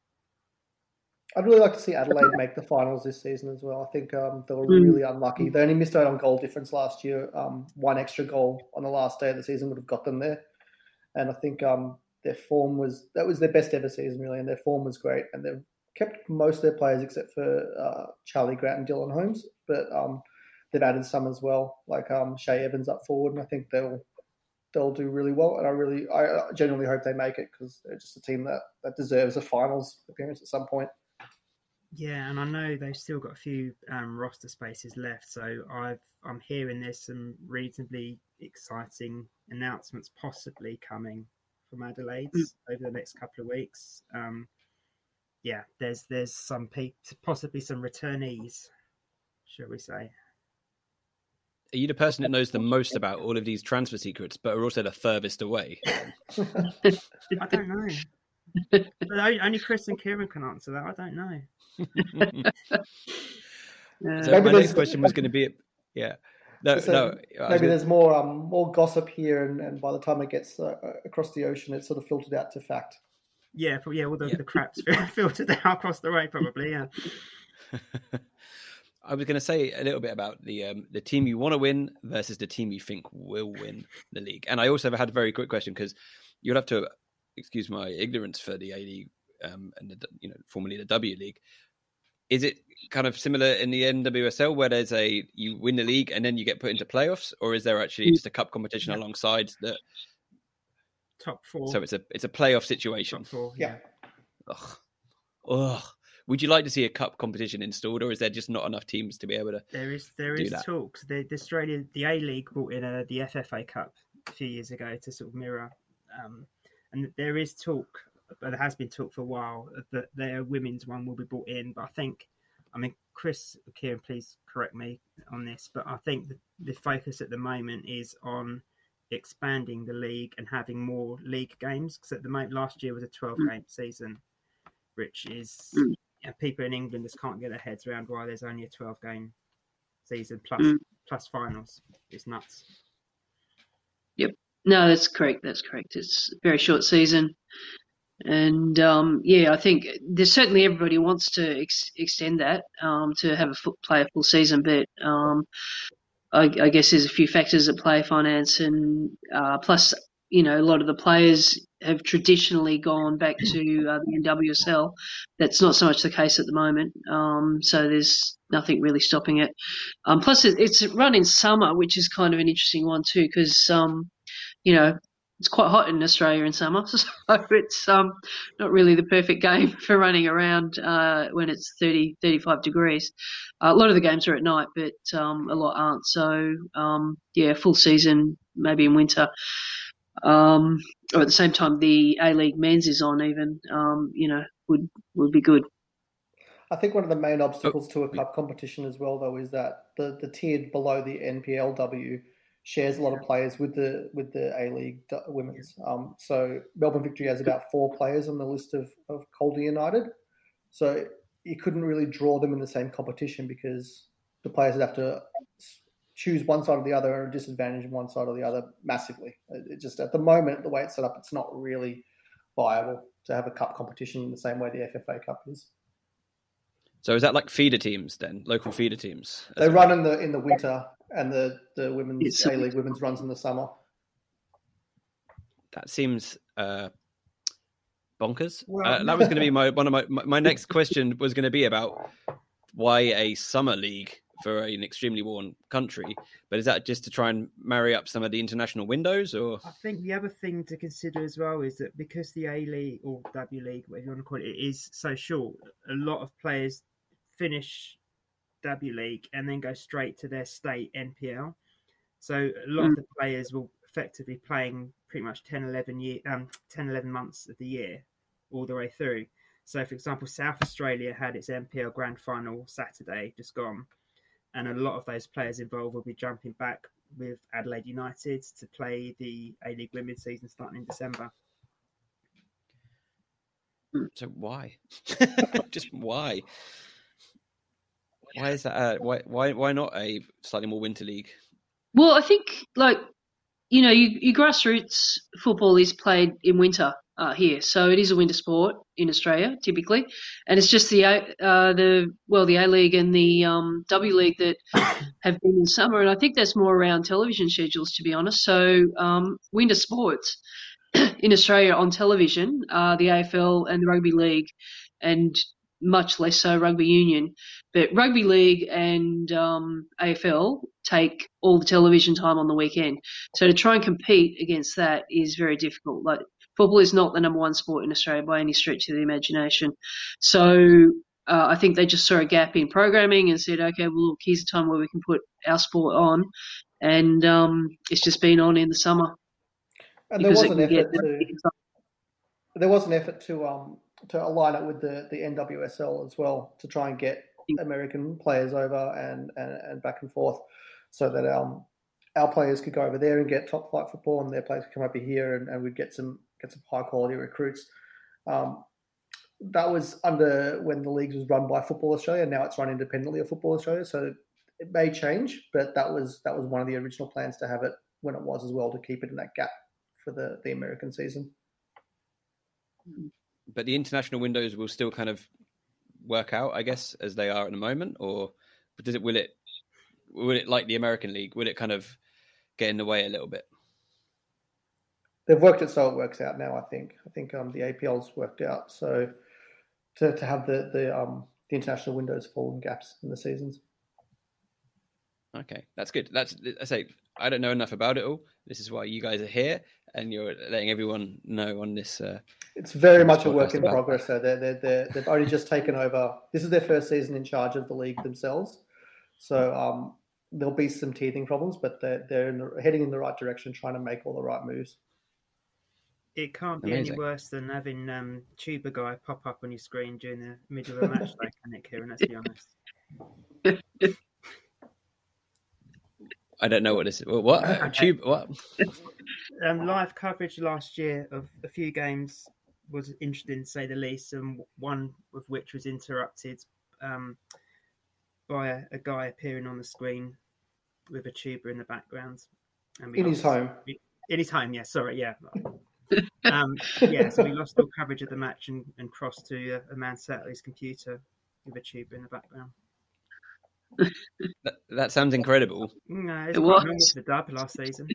I'd really like to see Adelaide make the finals this season as well. I think they were really unlucky. They only missed out on goal difference last year. One extra goal on the last day of the season would have got them there. And I think their form was their best ever season, really, and their form was great. And they've kept most of their players except for Charlie Grant and Dylan Holmes, but they've added some as well, like Shay Evans up forward, and I think they'll do really well. And I genuinely hope they make it, because they're just a team that deserves a finals appearance at some point. Yeah, and I know they've still got a few roster spaces left, so I'm hearing there's some reasonably exciting announcements possibly coming from Adelaide over the next couple of weeks. There's some possibly some returnees, shall we say. Are you the person that knows the most about all of these transfer secrets, but are also the furthest away? I don't know. But only Chris and Kieran can answer that. I don't know. So my next question was going to be, maybe there's more gossip here, and by the time it gets across the ocean, it's sort of filtered out to fact. Yeah, all the crap's filtered out across the way, probably. Yeah. I was going to say a little bit about the team you want to win versus the team you think will win the league. And I also had a very quick question, because you'll have to excuse my ignorance for the A League and formerly the W League. Is it kind of similar in the NWSL where you win the league and then you get put into playoffs, or is there actually just a cup competition alongside that? Top four. So it's a playoff situation. Top four, yeah. Ugh. Would you like to see a cup competition installed, or is there just not enough teams to be able to? There is talks. The A League brought in the FFA Cup a few years ago to sort of mirror, and there is talk, but there has been talk for a while that their women's one will be brought in. But Chris, Kieran, please correct me on this, but I think the focus at the moment is on expanding the league and having more league games, because at the moment last year was a 12-game season, which is people in England just can't get their heads around why there's only a 12-game season plus finals. It's nuts. Yep. No, that's correct. It's a very short season. And I think there's certainly everybody wants to extend that to have play a full season, but I guess there's a few factors at play, finance, and plus, a lot of the players have traditionally gone back to the NWSL. That's not so much the case at the moment, so there's nothing really stopping it. Plus, it's run in summer, which is kind of an interesting one too, because it's quite hot in Australia in summer, so it's not really the perfect game for running around when it's 30, 35 degrees. A lot of the games are at night, but a lot aren't. So, full season, maybe in winter. Or at the same time, the A-League men's is on even, would be good. I think one of the main obstacles to a cup competition as well, though, is that the tier below the NPLW shares a lot of players with the A-League women's. So Melbourne Victory has about 4 players on the list of Calder United. So you couldn't really draw them in the same competition because the players would have to choose one side or the other and disadvantage one side or the other massively. It just, at the moment, the way it's set up, it's not really viable to have a cup competition in the same way the FFA Cup is. So is that like feeder teams then, local feeder teams? They run in the winter, and the women's A-League women's runs in the summer. That seems bonkers. Well, that was going to be my next question was going to be about why a summer league for an extremely warm country, but is that just to try and marry up some of the international windows? Or I think the other thing to consider as well is that because the A-League or W League, whatever you want to call it, is so short, a lot of players finish W League and then go straight to their state NPL. So a lot of the players will effectively playing pretty much 10, 11 months of the year all the way through. So, for example, South Australia had its NPL Grand Final Saturday, just gone. And a lot of those players involved will be jumping back with Adelaide United to play the A-League women's season starting in December. So why? Just why? Why is that? Why not a slightly more winter league? Well, I think your grassroots football is played in winter here, so it is a winter sport in Australia typically, and it's just the A-League and the W League that have been in summer, and I think that's more around television schedules, to be honest. So winter sports in Australia on television are the AFL and the Rugby League, and much less so rugby union. But rugby league and AFL take all the television time on the weekend. So to try and compete against that is very difficult. Like, football is not the number one sport in Australia by any stretch of the imagination. So I think they just saw a gap in programming and said, okay, well, look, here's a time where we can put our sport on. And it's just been on in the summer. And there was an effort to align it with the NWSL as well, to try and get American players over and back and forth, so that our players could go over there and get top flight football, and their players could come over here and we'd get some high quality recruits. That was under when the leagues was run by Football Australia. Now it's run independently of Football Australia, so it may change, but that was one of the original plans to have it when it was as well, to keep it in that gap for the American season. but the international windows will still kind of work out, I guess, as they are at the moment, or will it like the American League? Will it kind of get in the way a little bit? They've worked it so it works out now. I think the APL's worked out so to have the international windows fall in gaps in the seasons. Okay, that's good. I don't know enough about it all. This is why you guys are here, and you're letting everyone know on this. It's very much a work in progress. So they've only just taken over. This is their first season in charge of the league themselves. So there'll be some teething problems, but they're heading in the right direction, trying to make all the right moves. It can't be any worse than having Tuba Guy pop up on your screen during the middle of a match, like Nick here, and let's be honest. I don't know what this is. What? Okay. What? Live coverage last year of a few games was interesting, to say the least, and one of which was interrupted by a guy appearing on the screen with a tuba in the background. And his home. In his home, yeah. Sorry, yeah. So we lost all coverage of the match and crossed to a man sat at his computer with a tuba in the background. That sounds incredible. No, it's quite normal for the dub last season.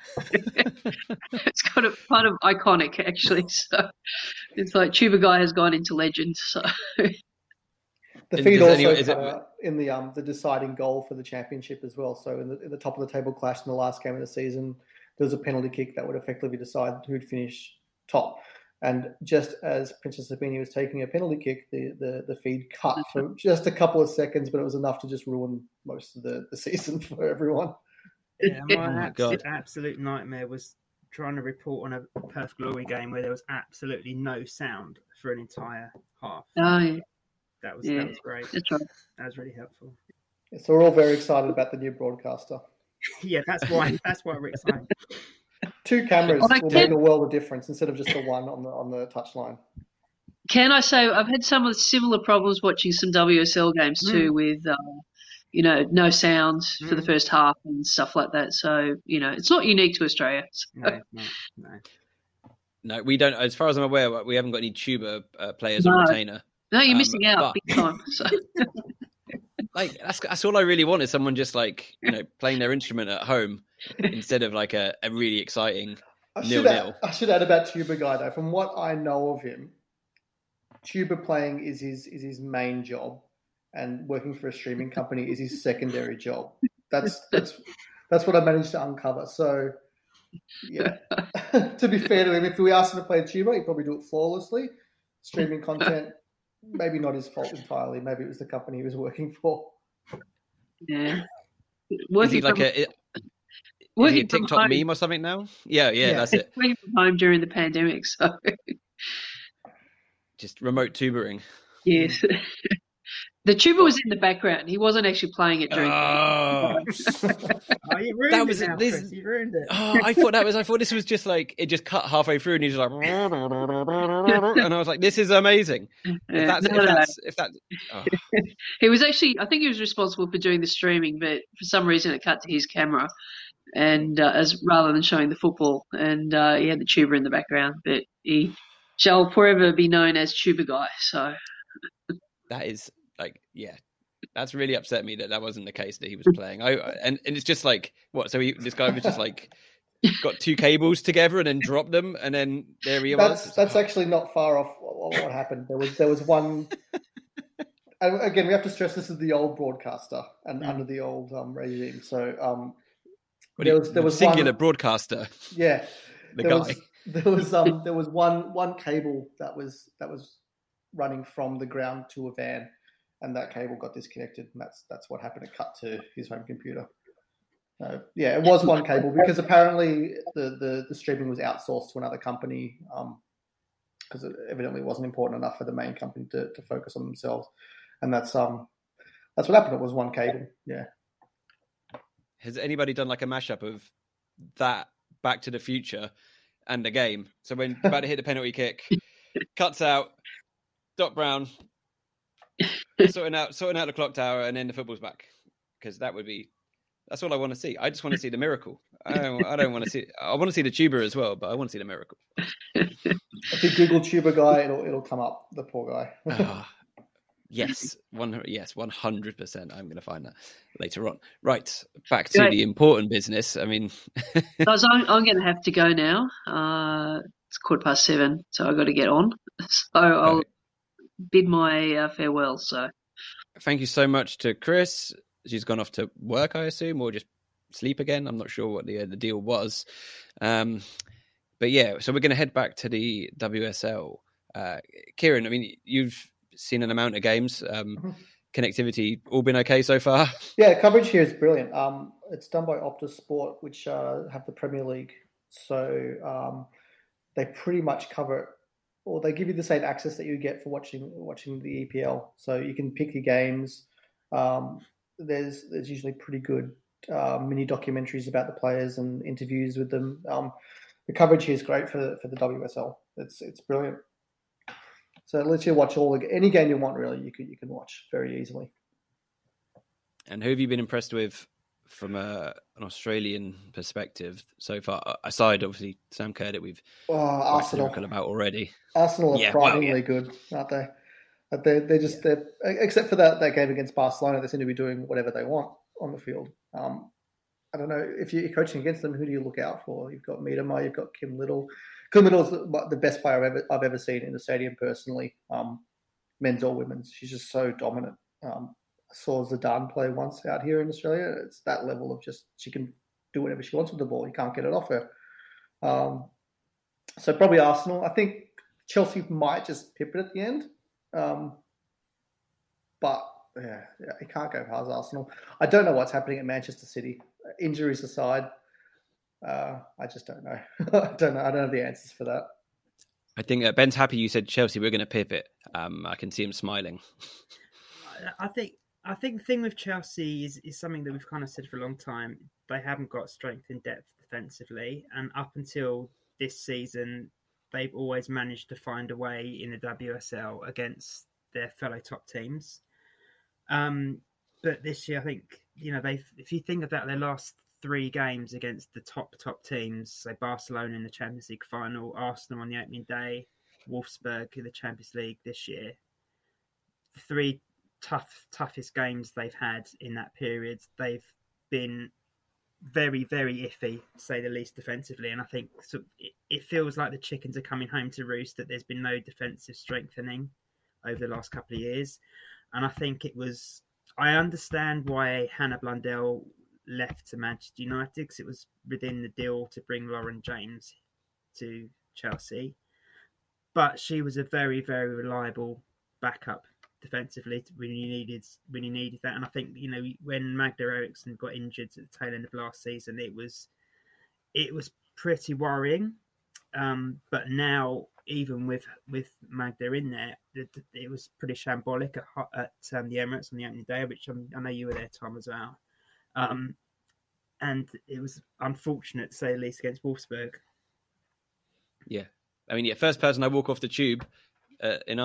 It's kind of iconic, actually. So it's like Tuba Guy has gone into legend. So the feed also in the deciding goal for the championship as well. So in the top of the table clash in the last game of the season, there was a penalty kick that would effectively decide who'd finish top. And just as Princess Sabini was taking a penalty kick, the feed cut for just a couple of seconds, but it was enough to just ruin most of the season for everyone. Yeah, my absolute nightmare was trying to report on a Perth Glory game where there was absolutely no sound for an entire half. Oh, yeah. That was great. That's right. That was really helpful. Yeah, so we're all very excited about the new broadcaster. Yeah, that's why we're excited. 2 cameras will make a world of difference instead of just the one on the touchline. Can I say I've had some of the similar problems watching some WSL games too, with no sound for the first half and stuff like that. So it's not unique to Australia. So. No, we don't. As far as I'm aware, we haven't got any tuba players on retainer. No, you're missing out big time. So. Like that's all I really want is someone just like playing their instrument at home instead of like a really exciting 0-0. I should add about Tuba Guy though. From what I know of him, tuba playing is his main job, and working for a streaming company is his secondary job. That's what I managed to uncover. So yeah, to be fair to him, if we asked him to play tuba, he'd probably do it flawlessly. Streaming content. Maybe not his fault entirely. Maybe it was the company he was working for. Yeah. Is he like a TikTok meme or something now? Yeah, that's it. Working from home during the pandemic, so just remote tubering. Yes. The tuba was in the background. He wasn't actually playing it during. You ruined it now, Chris. You ruined it. I thought this was just like it just cut halfway through, and he's like, and I was like, this is amazing. If that's. Oh. He was actually, I think he was responsible for doing the streaming, but for some reason it cut to his camera, and as rather than showing the football, and he had the tuba in the background, but he shall forever be known as Tuba Guy. So that is. Like, yeah, that's really upset me that wasn't the case that he was playing. And it's just like, what? So this guy was just like, got 2 cables together and then dropped them, and then there he was. That's actually not far off what happened. There was one. Again, we have to stress this is the old broadcaster and under the old regime. So there was singular broadcaster. Yeah, there was one cable that was running from the ground to a van. And that cable got disconnected, and that's what happened. It cut to his home computer. It was one cable because apparently the streaming was outsourced to another company because it evidently wasn't important enough for the main company to focus on themselves. And that's what happened. It was one cable. Yeah. Has anybody done like a mashup of that Back to the Future and the game? So when about to hit the penalty kick, cuts out, Doc Brown. sorting out the clock tower, and then the football's back, because that's all I want to see. I just want to see the miracle. I don't want to see. I want to see the tuba as well, but I want to see the miracle. If you Google tuber guy, it'll come up. The poor guy. Yes, 100%. I'm going to find that later on. Right, back to the important business. I mean, guys, I'm going to have to go now. It's 7:15, so I've got to get on. So I'll bid my farewell. So, thank you so much to Chris. She's gone off to work, I assume, or just sleep again. I'm not sure what the deal was. But yeah, so we're going to head back to the WSL. Kieran, I mean, you've seen an amount of games. Connectivity all been okay so far? Yeah, coverage here is brilliant. It's done by Optus Sport, which have the Premier League. So they pretty much cover, or they give you the same access that you get for watching the EPL. So you can pick your games. There's usually pretty good mini documentaries about the players and interviews with them. The coverage here is great for the WSL. It's brilliant. So it lets you watch any game you want. Really, you can watch very easily. And who have you been impressed with from an Australian perspective so far? Aside, obviously, Sam Kerr that we've Arsenal about already. Arsenal are frighteningly good, aren't they? They're just except for that game against Barcelona, they seem to be doing whatever they want on the field. I don't know if you're coaching against them. Who do you look out for? You've got Miedema, you've got Kim Little. Kim Little's the best player I've ever seen in the stadium personally, men's or women's. She's just so dominant. I saw Zidane play once out here in Australia. It's that level of just she can do whatever she wants with the ball. You can't get it off her. So probably Arsenal. I think Chelsea might just pip it at the end. But yeah, you can't go past Arsenal. I don't know what's happening at Manchester City. Injuries aside, I just don't know. I don't have the answers for that. I think Ben's happy you said Chelsea. We're going to pip it. I can see him smiling. I think the thing with Chelsea is something that we've kind of said for a long time. They haven't got strength in depth defensively, and up until this season, they've always managed to find a way in the WSL against their fellow top teams. But this year, I think if you think about their last 3 games against the top teams, so Barcelona in the Champions League final, Arsenal on the opening day, Wolfsburg in the Champions League this year, the 3 toughest games they've had in that period, they've been very, very iffy, to say the least, defensively. And I think it feels like the chickens are coming home to roost, that there's been no defensive strengthening over the last couple of years. And I think I understand why Hannah Blundell left to Manchester United, because it was within the deal to bring Lauren James to Chelsea. But she was a very, very reliable backup defensively when you needed that. And I think when Magda Eriksson got injured at the tail end of last season, it was pretty worrying. But now, even with Magda in there, it was pretty shambolic at the Emirates on the opening day, which I know you were there, Tom, as well. And it was unfortunate, to say the least, against Wolfsburg. Yeah. I mean, first person I walk off the tube in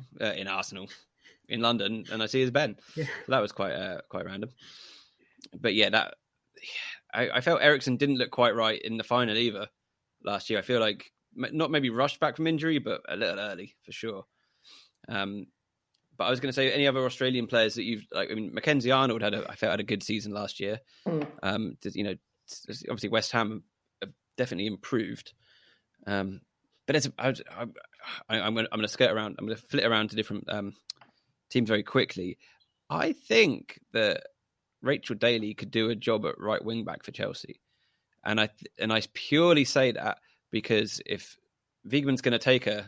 London, and I see is Ben. Yeah. So that was quite random. But yeah, I felt Eriksson didn't look quite right in the final either last year. I feel like not maybe rushed back from injury, but a little early for sure. But I was going to say, any other Australian players that you've Mackenzie Arnold had a good season last year. Obviously West Ham have definitely improved. But I'm going to skirt around. I'm going to flit around to different teams very quickly. I think that Rachel Daly could do a job at right wing back for Chelsea, and I purely say that because if Wiegman's going to take her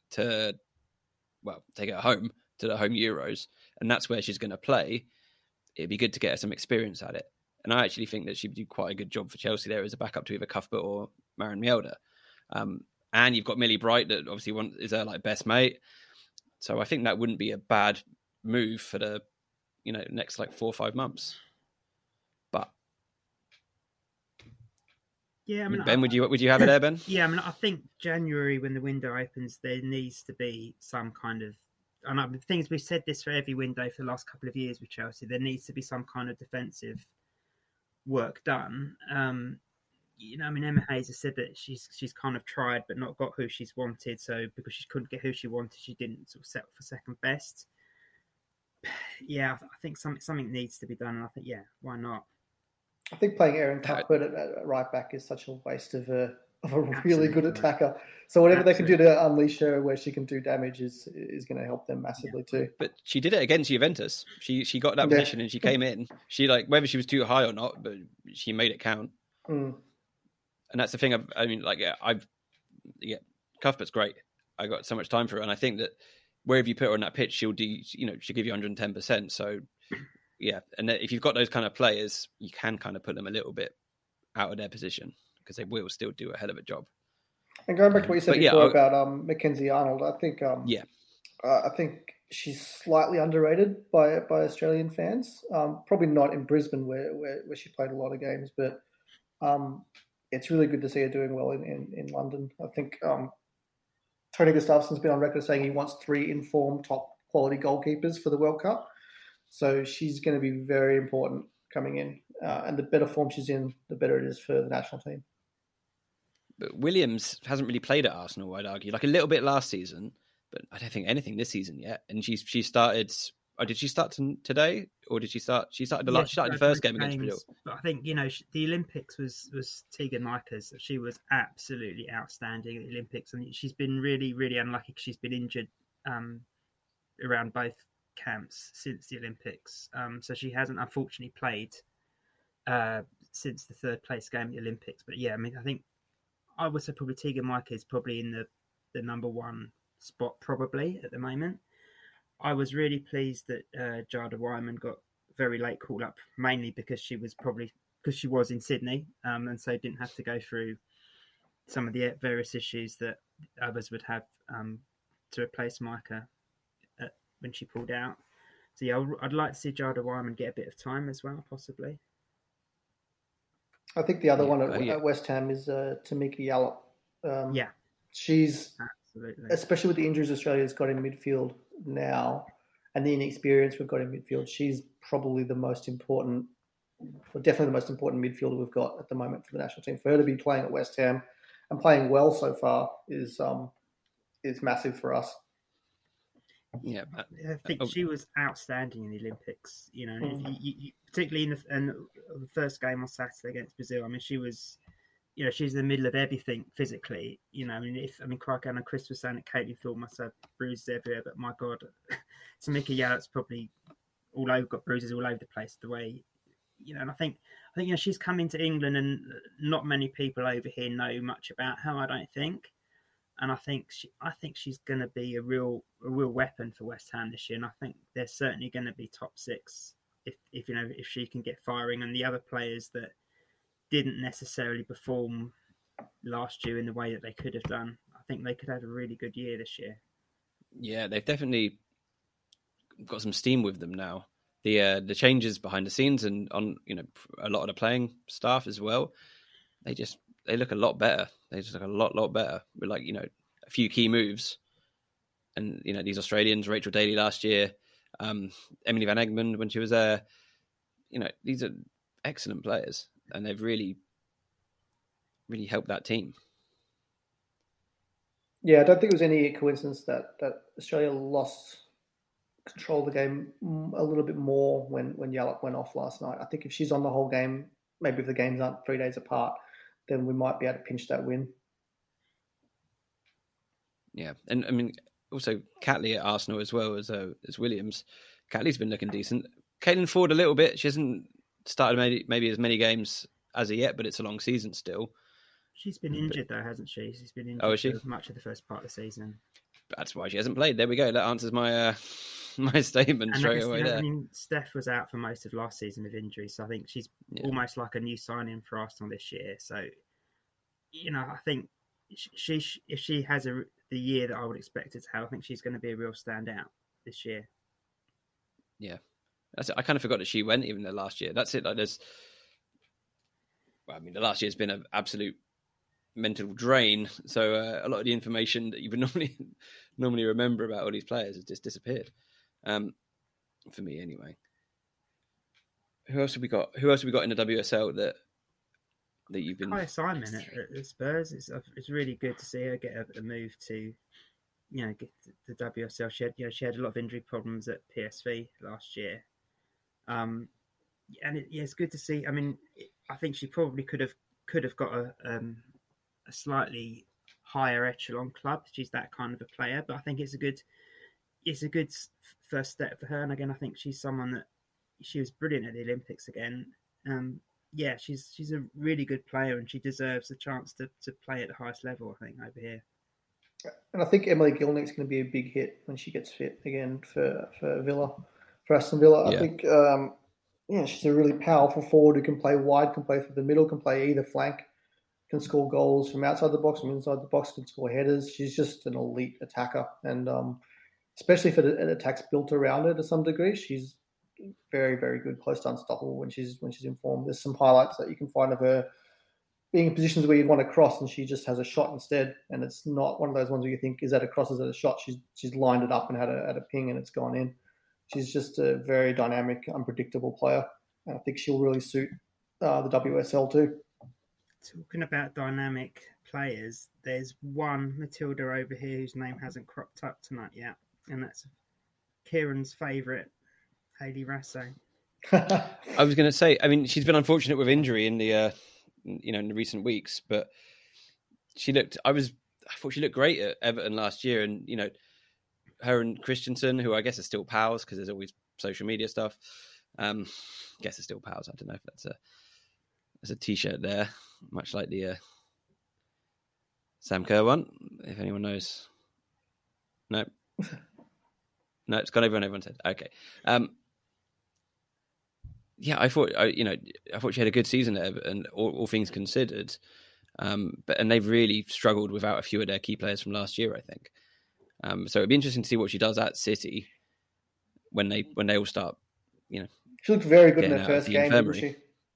home to the home Euros, and that's where she's going to play, it'd be good to get her some experience at it. And I actually think that she'd do quite a good job for Chelsea there as a backup to either Cuthbert or Maren Mjelde. And you've got Millie Bright that obviously is her best mate. So I think that wouldn't be a bad move for the next 4 or 5 months. But yeah, I mean, Ben, would you have it there, Ben? Yeah, I mean, I think January, when the window opens, there needs to be some kind of, and the thing is, we've said this for every window for the last couple of years with Chelsea, there needs to be some kind of defensive work done. I mean, Emma Hayes has said that she's kind of tried but not got who she's wanted. So because she couldn't get who she wanted, she didn't sort of settle for second best. Yeah, I think something needs to be done, and I think why not? I think playing Erin Cuthbert at right back is such a waste of a really good attacker. So whatever they can do to unleash her where she can do damage is going to help them massively too. But she did it against Juventus. She got that position and she came in. She whether she was too high or not, but she made it count. Mm. And that's the thing. Cuthbert's great. I got so much time for her, and I think that wherever you put her on that pitch, she'll do. She'll give you 110%. So yeah, and if you've got those kind of players, you can kind of put them a little bit out of their position because they will still do a hell of a job. And going back to what you said before about Mackenzie Arnold, I think I think she's slightly underrated by Australian fans. Probably not in Brisbane where she played a lot of games, but it's really good to see her doing well in London. I think Tony Gustafsson's been on record saying he wants 3 informed top quality goalkeepers for the World Cup. So she's going to be very important coming in. And the better form she's in, the better it is for the national team. But Williams hasn't really played at Arsenal, I'd argue. Like a little bit last season, but I don't think anything this season yet. And she started... Oh, did she start today, or did she start? She started the first game against Brazil. But I think the Olympics was Tegan Micah's. She was absolutely outstanding at the Olympics, and she's been really, really unlucky because she's been injured around both camps since the Olympics. So she hasn't unfortunately played since the third place game at the Olympics. But yeah, I mean, I think I would say probably Tegan Micah is probably in the number one spot probably at the moment. I was really pleased that Jada Wyman got very late call up, mainly because she was in Sydney, and so didn't have to go through some of the various issues that others would have to replace Micah when she pulled out. So yeah, I'd like to see Jada Wyman get a bit of time as well, possibly. I think the other one at West Ham is Tamika Yallop. She's absolutely, especially with the injuries Australia's got in midfield now and the inexperience we've got in midfield, she's probably the most important, or definitely the most important midfielder we've got at the moment for the national team. For her to be playing at West Ham and playing well so far is massive for us. Yeah, I think she was outstanding in the Olympics. Particularly in the first game on Saturday against Brazil. I mean, she was. She's in the middle of everything physically. Crikey, and Chris was saying that Caitlin Thorne must have bruises everywhere, but my God, Tamika Yallop's probably got bruises all over the place. The way, and I think she's come into England, and not many people over here know much about her. I don't think, and I think she's going to be a real weapon for West Ham this year. And I think they're certainly going to be top 6 if she can get firing, and the other players that didn't necessarily perform last year in the way that they could have done. I think they could have a really good year this year. Yeah, they've definitely got some steam with them now. The changes behind the scenes and on a lot of the playing staff as well. They look a lot better. They just look a lot better with a few key moves. And these Australians, Rachel Daly last year, Emily Van Egmond when she was there. These are excellent players. And they've really, really helped that team. Yeah, I don't think it was any coincidence that Australia lost control of the game a little bit more when Yallop went off last night. I think if she's on the whole game, maybe if the games aren't 3 days apart, then we might be able to pinch that win. Yeah, and I mean, also Catley at Arsenal as well as Williams. Catley's been looking decent. Caitlin Ford a little bit. She hasn't started maybe as many games as of yet, but it's a long season still. She's been injured though, hasn't she? She's been injured for much of the first part of the season. That's why she hasn't played. There we go. That answers my my statement straight away there. I mean, Steph was out for most of last season with injury, so I think she's almost like a new signing for Arsenal this year. So, I think if she has the year that I would expect her to have, I think she's going to be a real standout this year. Yeah. That's it. I kind of forgot that she went even the last year. That's it. The last year's been an absolute mental drain. So a lot of the information that you would normally remember about all these players has just disappeared. For me, anyway. Who else have we got? Who else have we got in the WSL that that you've been? Kai Simon at Spurs. It's really good to see her get a move to, get the WSL. She had a lot of injury problems at PSV last year, and it's good to see. I mean, I think she probably could have got a slightly higher echelon club. She's that kind of a player, but I think it's a good first step for her. And again, I think she's someone that she was brilliant at the Olympics again. She's a really good player, and she deserves a chance to play at the highest level, I think, over here. And I think Emily Gilnick's going to be a big hit when she gets fit again for Villa, for Aston Villa. Yeah. I think she's a really powerful forward who can play wide, can play through the middle, can play either flank, can score goals from outside the box, from inside the box, can score headers. She's just an elite attacker, and especially for an attack's built around her to some degree, she's very, very good, close to unstoppable when she's in form. There's some highlights that you can find of her being in positions where you'd want to cross, and she just has a shot instead. And it's not one of those ones where you think, is that a cross, is that a shot? She's lined it up and had a ping, and it's gone in. She's just a very dynamic, unpredictable player, and I think she'll really suit the WSL too. Talking about dynamic players, there's one Matilda over here whose name hasn't cropped up tonight yet, and that's Kieran's favourite, Hayley Raso. I was going to say, I mean, she's been unfortunate with injury in the in the recent weeks, but I thought she looked great at Everton last year, and her and Christensen, who I guess are still pals because there's always social media stuff. I guess they're still pals. I don't know if there's a t-shirt there, much like the Sam Kerr one, if anyone knows. No, it's gone over and everyone said okay. I thought she had a good season at Everton, all things considered. And they've really struggled without a few of their key players from last year, I think. So it'd be interesting to see what she does at City when they all start. She looked very good in her first game, didn't she?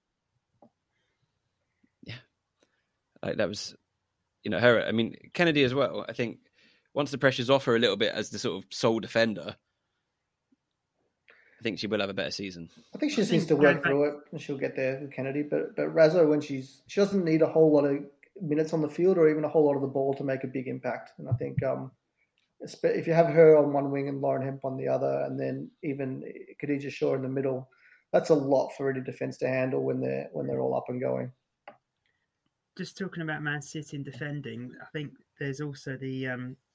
Yeah, that was, her. I mean, Kennedy as well. I think once the pressure's off her a little bit as the sort of sole defender, I think she will have a better season. I think she just needs to work through it, and she'll get there with Kennedy. But Raso, when she doesn't need a whole lot of minutes on the field or even a whole lot of the ball to make a big impact. And I think if you have her on one wing and Lauren Hemp on the other, and then even Khadija Shaw in the middle, that's a lot for any defence to handle when they're all up and going. Just talking about Man City and defending, I think there's also the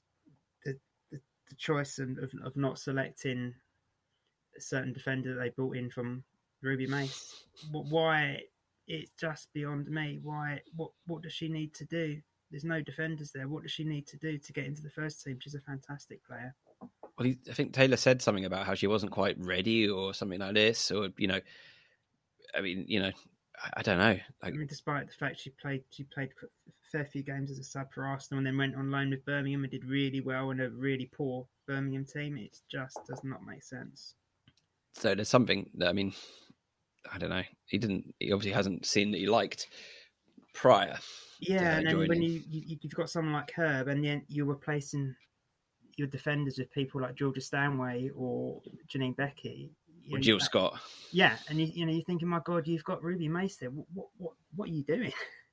choice of not selecting a certain defender that they brought in from Ruby Mace. Why? It's just beyond me. Why? What does she need to do? There's no defenders there. What does she need to do to get into the first team? She's a fantastic player. Well, I think Taylor said something about how she wasn't quite ready or something like this, or I don't know. Despite the fact she played a fair few games as a sub for Arsenal and then went on loan with Birmingham and did really well in a really poor Birmingham team, it just does not make sense. So there's something that, I don't know. He obviously hasn't seen that he liked prior. Yeah, and then when you've got someone like Herb, and then you're replacing your defenders with people like Georgia Stanway or Janine Becky or Jill Scott. Yeah, and you're thinking, my God, you've got Ruby Mace there. What are you doing?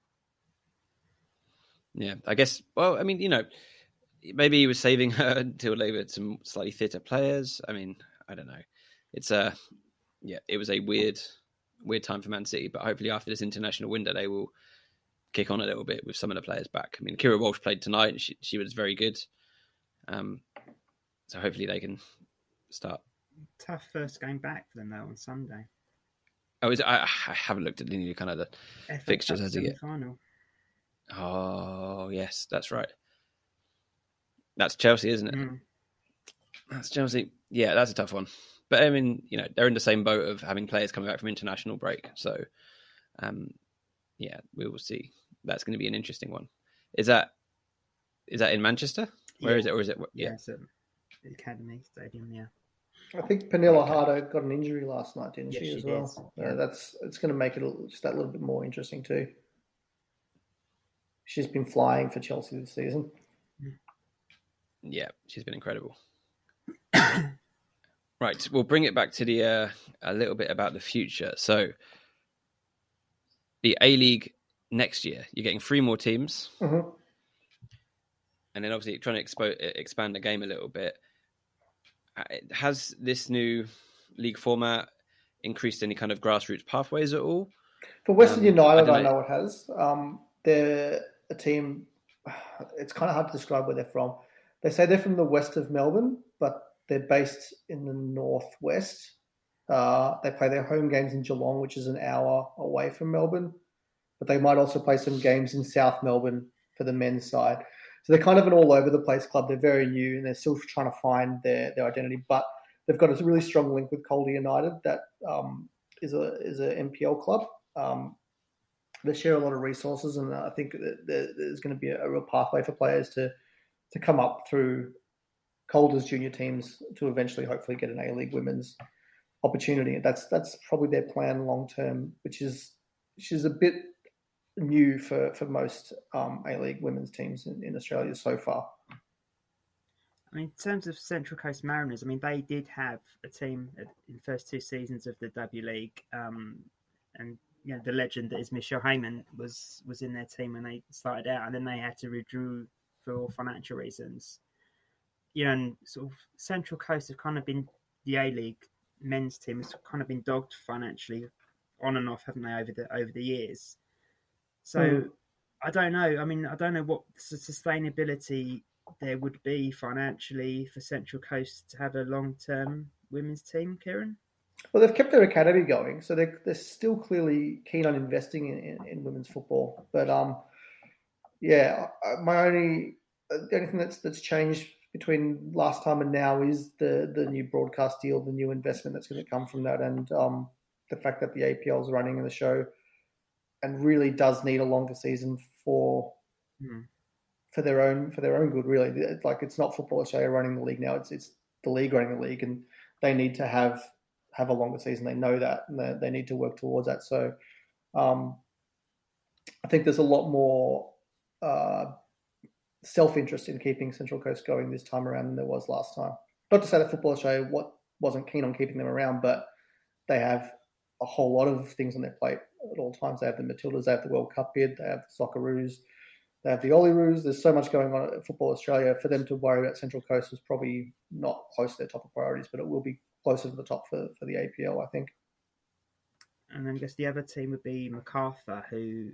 Yeah, I guess. Well, maybe he was saving her until they were some slightly fitter players. I don't know. It's it was a weird time for Man City, but hopefully after this international window, they will kick on a little bit with some of the players back. Kira Walsh played tonight, and she was very good. So hopefully they can start. Tough first game back for them though on Sunday. I haven't looked at any kind of the FA fixtures as yet. Final. Oh yes, that's right. That's Chelsea, isn't it? Mm. That's Chelsea. Yeah, that's a tough one. But they're in the same boat of having players coming back from international break. So, we will see. That's going to be an interesting one. Is that in Manchester? Where is it? Or is it? Yeah, it's at the Academy Stadium. Yeah. I think Pernilla Harder got an injury last night, didn't she, as well? Yeah. It's going to make it just that little bit more interesting too. She's been flying for Chelsea this season. Yeah, she's been incredible. Right, we'll bring it back to a little bit about the future. So, the A-League next year. You're getting 3 more teams. Mm-hmm. And then obviously trying to expand the game a little bit. Has this new league format increased any kind of grassroots pathways at all? For Western United, I know it has. They're a team, it's kind of hard to describe where they're from. They say they're from the west of Melbourne, but they're based in the northwest. They play their home games in Geelong, which is an hour away from Melbourne. But they might also play some games in South Melbourne for the men's side. So they're kind of an all-over-the-place club. They're very new, and they're still trying to find their identity. But they've got a really strong link with Calder United that is an MPL club. They share a lot of resources, and I think that there's going to be a real pathway for players to come up through Calder's junior teams to eventually, hopefully, get an A-League women's opportunity. That's probably their plan long-term, which is a bit new for most A-League women's teams in Australia so far. I mean, in terms of Central Coast Mariners, I mean, they did have a team in the first 2 seasons of the W League, and the legend that is Michelle Heyman was in their team when they started out, and then they had to withdraw for financial reasons. And sort of Central Coast have kind of been the A-League men's team has kind of been dogged financially on and off, haven't they, over the years? So I don't know. I mean, I don't know what sustainability there would be financially for Central Coast to have a long-term women's team, Kieran. Well, they've kept their academy going, so they're still clearly keen on investing in women's football. But the only thing that's changed between last time and now is the new broadcast deal, the new investment that's going to come from that, and the fact that the APL is running in the show and really does need a longer season for their own good. Really, like, it's not Football Australia running the league now; it's the league running the league, and they need to have a longer season. They know that, and they need to work towards that. So, I think there's a lot more self-interest in keeping Central Coast going this time around than there was last time. Not to say that Football Australia wasn't keen on keeping them around, but they have a whole lot of things on their plate at all times. They have the Matildas, they have the World Cup bid, they have the Socceroos, they have the Olyroos. There's so much going on at Football Australia. For them to worry about Central Coast is probably not close to their top of priorities, but it will be closer to the top for the APL, I think. And then I guess the other team would be Macarthur, who,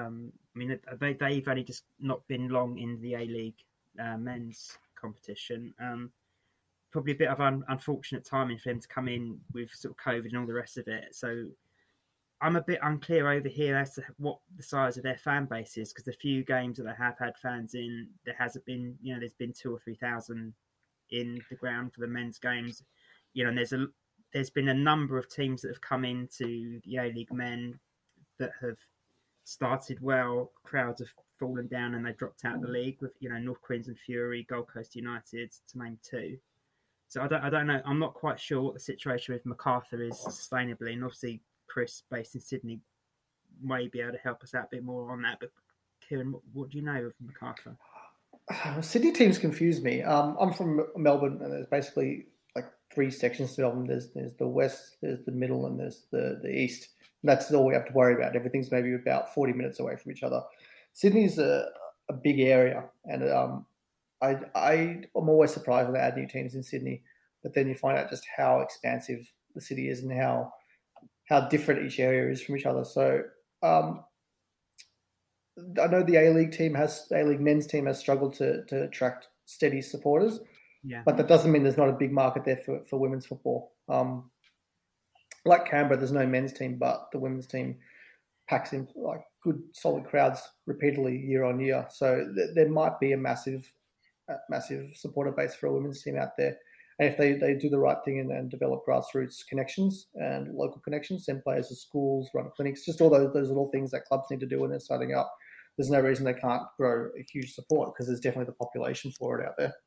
they've only just not been long in the A-League men's competition. Probably a bit of unfortunate timing for them to come in with sort of COVID and all the rest of it. So I'm a bit unclear over here as to what the size of their fan base is, because the few games that they have had fans in, there hasn't been, there's been 2,000 or 3,000 in the ground for the men's games. And there's been a number of teams that have come into the A-League men that have started well. Crowds have fallen down and they dropped out of the league with, North Queensland Fury, Gold Coast United, to name 2. So I don't know. I'm not quite sure what the situation with Macarthur is sustainably. And obviously Chris, based in Sydney, may be able to help us out a bit more on that. But Kieran, what do you know of Macarthur? Sydney teams confuse me. I'm from Melbourne, and there's basically like 3 sections to Melbourne. There's the west, there's the middle, and there's the east. And that's all we have to worry about. Everything's maybe about 40 minutes away from each other. Sydney's a big area, and I'm always surprised when they add new teams in Sydney, but then you find out just how expansive the city is and how different each area is from each other. So I know the A-League men's team has struggled to attract steady supporters, but that doesn't mean there's not a big market there for women's football. Like Canberra, there's no men's team, but the women's team packs in like good solid crowds repeatedly year on year. So there might be a massive supporter base for a women's team out there. And if they do the right thing and develop grassroots connections and local connections, send players to schools, run clinics, just all those little things that clubs need to do when they're starting up, there's no reason they can't grow a huge support, because there's definitely the population for it out there.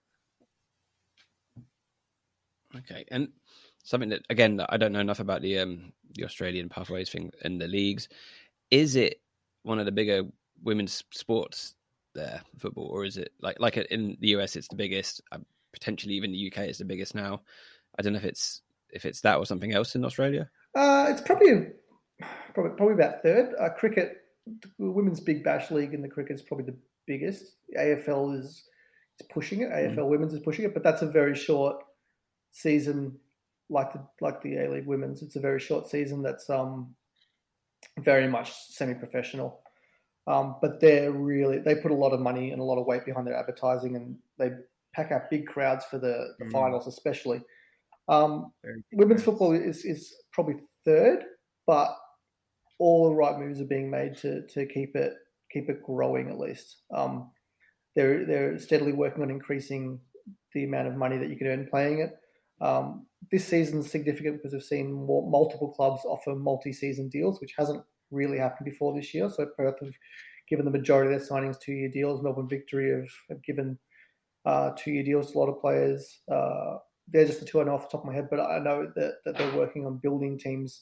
Okay. And something that, again, I don't know enough about the Australian pathways thing and the leagues. Is it one of the bigger women's sports there, football, or is it like in the US it's the biggest? Potentially even the UK is the biggest now. I don't know if it's that or something else in Australia. It's probably about third. Cricket the Women's Big Bash League in the cricket is probably the biggest. AFL is pushing it. AFL Women's is pushing it, but that's a very short season, like the A-League Women's. It's a very short season that's very much semi-professional. But they put a lot of money and a lot of weight behind their advertising, and they pack out big crowds for the finals, especially. Women's football is probably third, but all the right moves are being made to keep it growing at least. They're steadily working on increasing the amount of money that you can earn playing it. This season's significant because we've seen multiple clubs offer multi-season deals, which hasn't really happened before this year. So Perth have given the majority of their signings 2-year deals. Melbourne Victory have given 2-year deals to a lot of players. They're just the two I know off the top of my head, but I know that they're working on building teams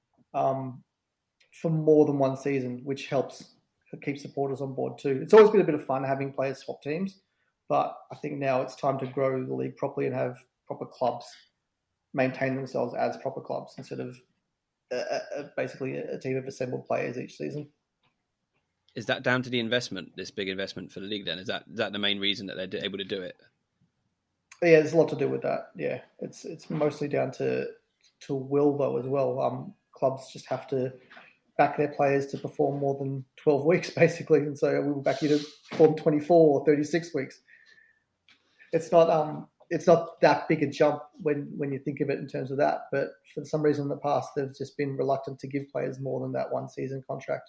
for more than one season, which helps keep supporters on board too. It's always been a bit of fun having players swap teams, but I think now it's time to grow the league properly and have proper clubs maintain themselves as proper clubs instead of basically a team of assembled players each season. Is that down to the investment, this big investment for the league then? Is that the main reason that they're able to do it? Yeah, there's a lot to do with that. Yeah, it's mostly down to will, though, as well. Clubs just have to back their players to perform more than 12 weeks, basically. And so we will back you to perform 24 or 36 weeks. It's not that big a jump when you think of it in terms of that. But for some reason in the past, they've just been reluctant to give players more than that one season contract.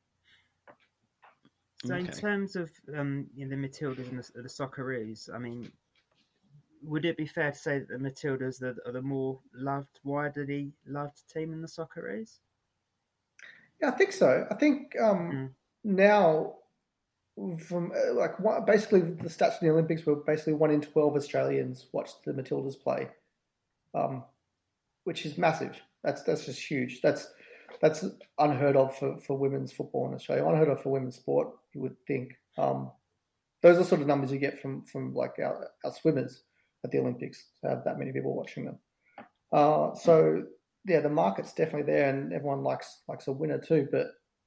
So in terms of the Matildas and the Socceroos, I mean, would it be fair to say that the Matildas are the more widely loved team in the Socceroos? Yeah, I think so. I think now, from basically the stats from the Olympics were basically 1 in 12 Australians watched the Matildas play, which is massive. That's just huge. That's unheard of for women's football in Australia. Unheard of for women's sport, you would think. Those are sort of numbers you get from like our swimmers at the Olympics, to have that many people watching them. So yeah, the market's definitely there, and everyone likes a winner too. But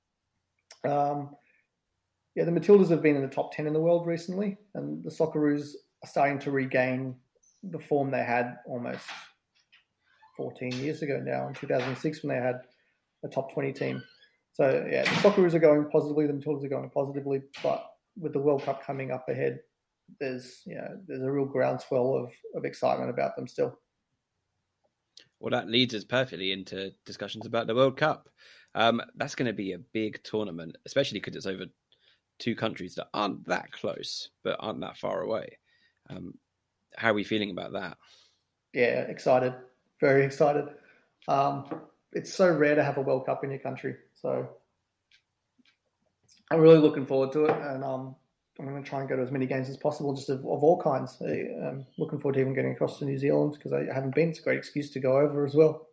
the Matildas have been in the top 10 in the world recently, and the Socceroos are starting to regain the form they had almost 14 years ago now, in 2006, when they had a top 20 team. So yeah, the Socceroos are going positively, the Matildas are going positively, but with the World Cup coming up ahead, there's a real groundswell of excitement about them still. Well, that leads us perfectly into discussions about the World Cup. That's going to be a big tournament, especially because it's over 2 countries that aren't that close, but aren't that far away. How are we feeling about that? Yeah, excited. Very excited. It's so rare to have a World Cup in your country. So I'm really looking forward to it. And I'm going to try and go to as many games as possible, just of all kinds. I'm looking forward to even getting across to New Zealand because I haven't been. It's a great excuse to go over as well.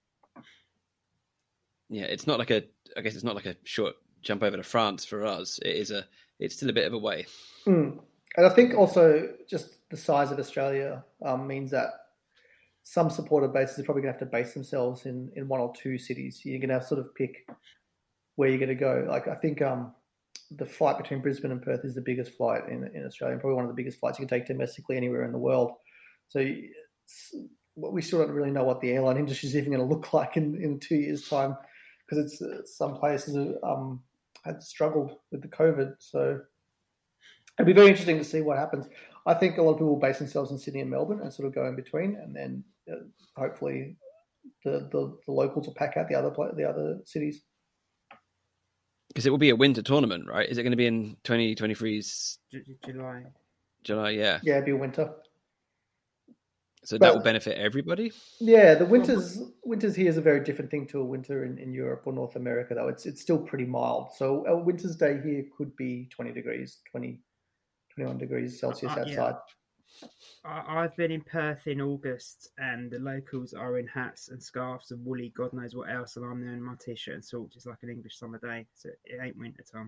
Yeah, it's not like it's not like a short jump over to France for us. It's still a bit of a way. And I think also just the size of Australia means that some supporter bases are probably going to have to base themselves in 1 or 2 cities. You're going to have to sort of pick where you're going to go. Like, I think the flight between Brisbane and Perth is the biggest flight in Australia, and probably one of the biggest flights you can take domestically anywhere in the world. So we still don't really know what the airline industry is even going to look like in 2 years' time, because it's some places had struggled with the COVID. So it'd be very interesting to see what happens. I think a lot of people will base themselves in Sydney and Melbourne and sort of go in between, and then hopefully the locals will pack out the other cities. Because it will be a winter tournament, right? Is it going to be in 2023's July? July, yeah. Yeah, it'll be winter. So that will benefit everybody? Yeah, the winters here is a very different thing to a winter in Europe or North America, though. It's still pretty mild. So a winter's day here could be 20 degrees, 21 degrees Celsius outside. I've been in Perth in August, and the locals are in hats and scarves and woolly God knows what else, and I'm there in my t-shirt and socks. It's like an English summer day, so it ain't winter time.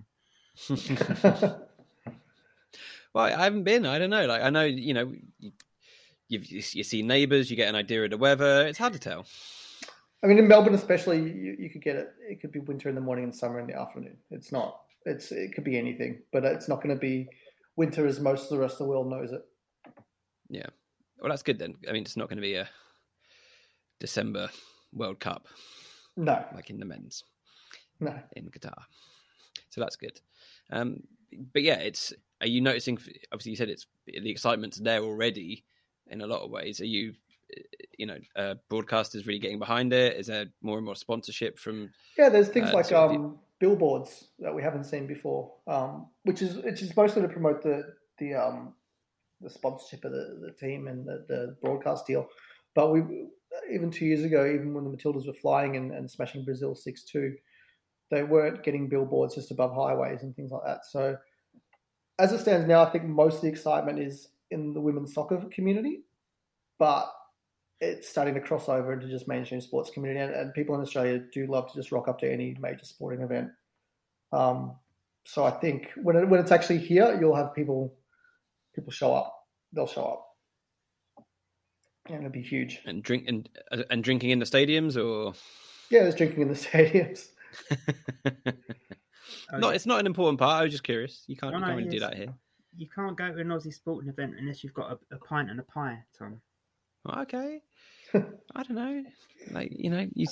Well, I haven't been. I don't know. Like, I know, you see neighbours, you get an idea of the weather. It's hard to tell. I mean, in Melbourne especially, you could get it. It could be winter in the morning and summer in the afternoon. It's not. It could be anything, but it's not going to be winter as most of the rest of the world knows it. Yeah. Well, that's good then. I mean, it's not going to be a December World Cup. No. Like in the men's. No. In Qatar. So that's good. But yeah, are you noticing, obviously you said the excitement's there already in a lot of ways. Are you, broadcasters really getting behind it? Is there more and more sponsorship from? Yeah, there's things like billboards that we haven't seen before, which is mostly to promote the sponsorship of the team and the broadcast deal. But even 2 years ago, even when the Matildas were flying and smashing Brazil 6-2, they weren't getting billboards just above highways and things like that. So as it stands now, I think most of the excitement is in the women's soccer community, but it's starting to cross over into just mainstream sports community. And people in Australia do love to just rock up to any major sporting event. So I think when it's actually here, you'll have people show up. They'll show up. And it'll be huge. And drinking in the stadiums, or? Yeah, there's drinking in the stadiums. It's not an important part. I was just curious. You can't really do that here. You can't go to an Aussie sporting event unless you've got a pint and a pie, Tom. Okay. I don't know. Like, you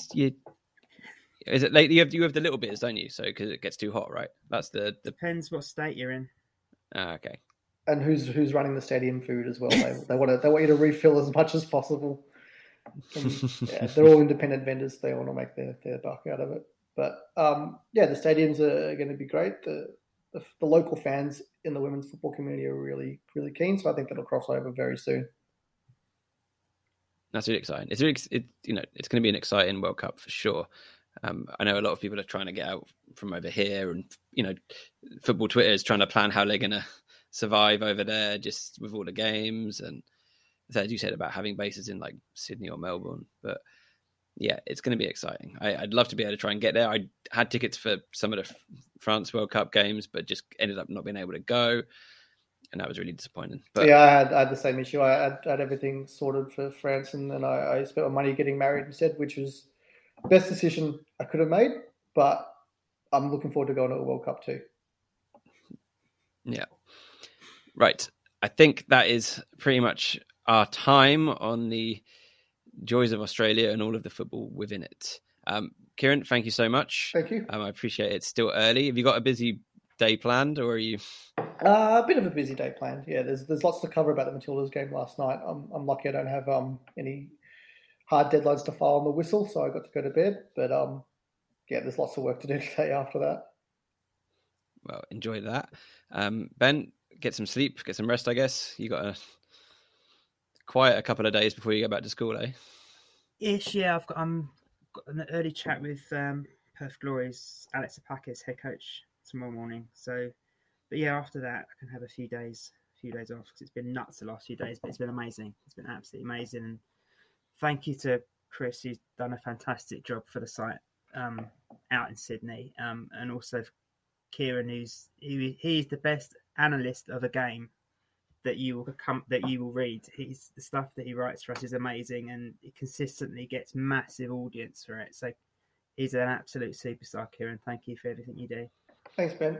is it like you have the little beers, don't you? So because it gets too hot, right? That's the depends what state you're in. Okay. And who's running the stadium food as well? They want you to refill as much as possible. And, they're all independent vendors. They want to make their buck out of it. But the stadiums are going to be great. The local fans in the women's football community are really, really keen. So I think that'll cross over very soon. That's really exciting. It's going to be an exciting World Cup for sure. I know a lot of people are trying to get out from over here, and football Twitter is trying to plan how they're going to survive over there, just with all the games. And as you said about having bases in like Sydney or Melbourne, but yeah, it's going to be exciting. I'd love to be able to try and get there. I had tickets for some of the France World Cup games, but just ended up not being able to go. And that was really disappointing. But yeah, I had the same issue. I had everything sorted for France, and then I spent my money getting married instead, which was the best decision I could have made. But I'm looking forward to going to a World Cup too. Yeah. Right. I think that is pretty much our time on the joys of Australia and all of the football within it. Kieran, thank you so much. Thank you. I appreciate it. It's still early. Have you got a busy day planned, or are you? A bit of a busy day planned. Yeah, there's lots to cover about the Matildas game last night. I'm lucky I don't have any hard deadlines to file on the whistle, so I got to go to bed. But there's lots of work to do today after that. Well, enjoy that. Ben, get some sleep, get some rest, I guess. You got a couple of days before you go back to school, eh? Ish, yeah. I've got an early chat with Perth Glory's Alex Apakis, head coach, tomorrow morning. So, but yeah, after that, I can have a few days off, because it's been nuts the last few days, but it's been amazing. It's been absolutely amazing. And thank you to Chris, who's done a fantastic job for the site out in Sydney, and also Kieran, he's the best analyst of a game that you will read. The stuff that he writes for us is amazing, and he consistently gets massive audience for it. So he's an absolute superstar, Kieran. Thank you for everything you do. Thanks, Ben.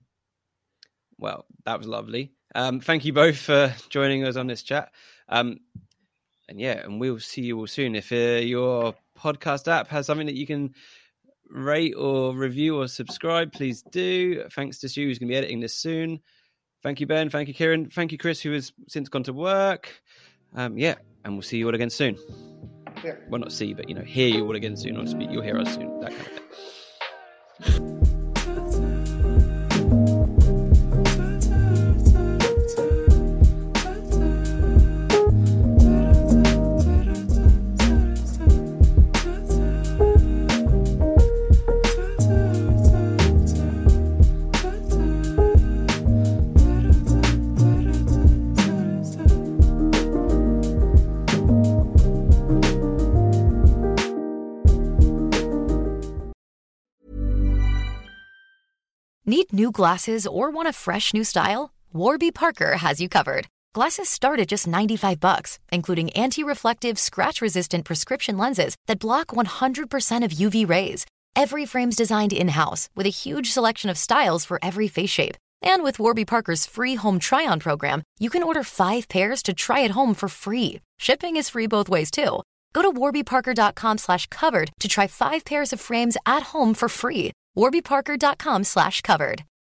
Well, that was lovely. Thank you both for joining us on this chat. And we'll see you all soon. If your podcast app has something that you can rate or review or subscribe, please do. Thanks to Stu, who's going to be editing this soon. Thank you, Ben. Thank you, Kieran. Thank you, Chris, who has since gone to work. And we'll see you all again soon. Yeah. Well, not see, but hear you all again soon. Or speak, you'll hear us soon. That kind of thing. Need new glasses or want a fresh new style? Warby Parker has you covered. Glasses start at just $95, including anti-reflective, scratch-resistant prescription lenses that block 100% of UV rays. Every frame's designed in-house with a huge selection of styles for every face shape. And with Warby Parker's free home try-on program, you can order 5 pairs to try at home for free. Shipping is free both ways, too. Go to warbyparker.com/covered to try 5 pairs of frames at home for free. warbyparker.com/covered.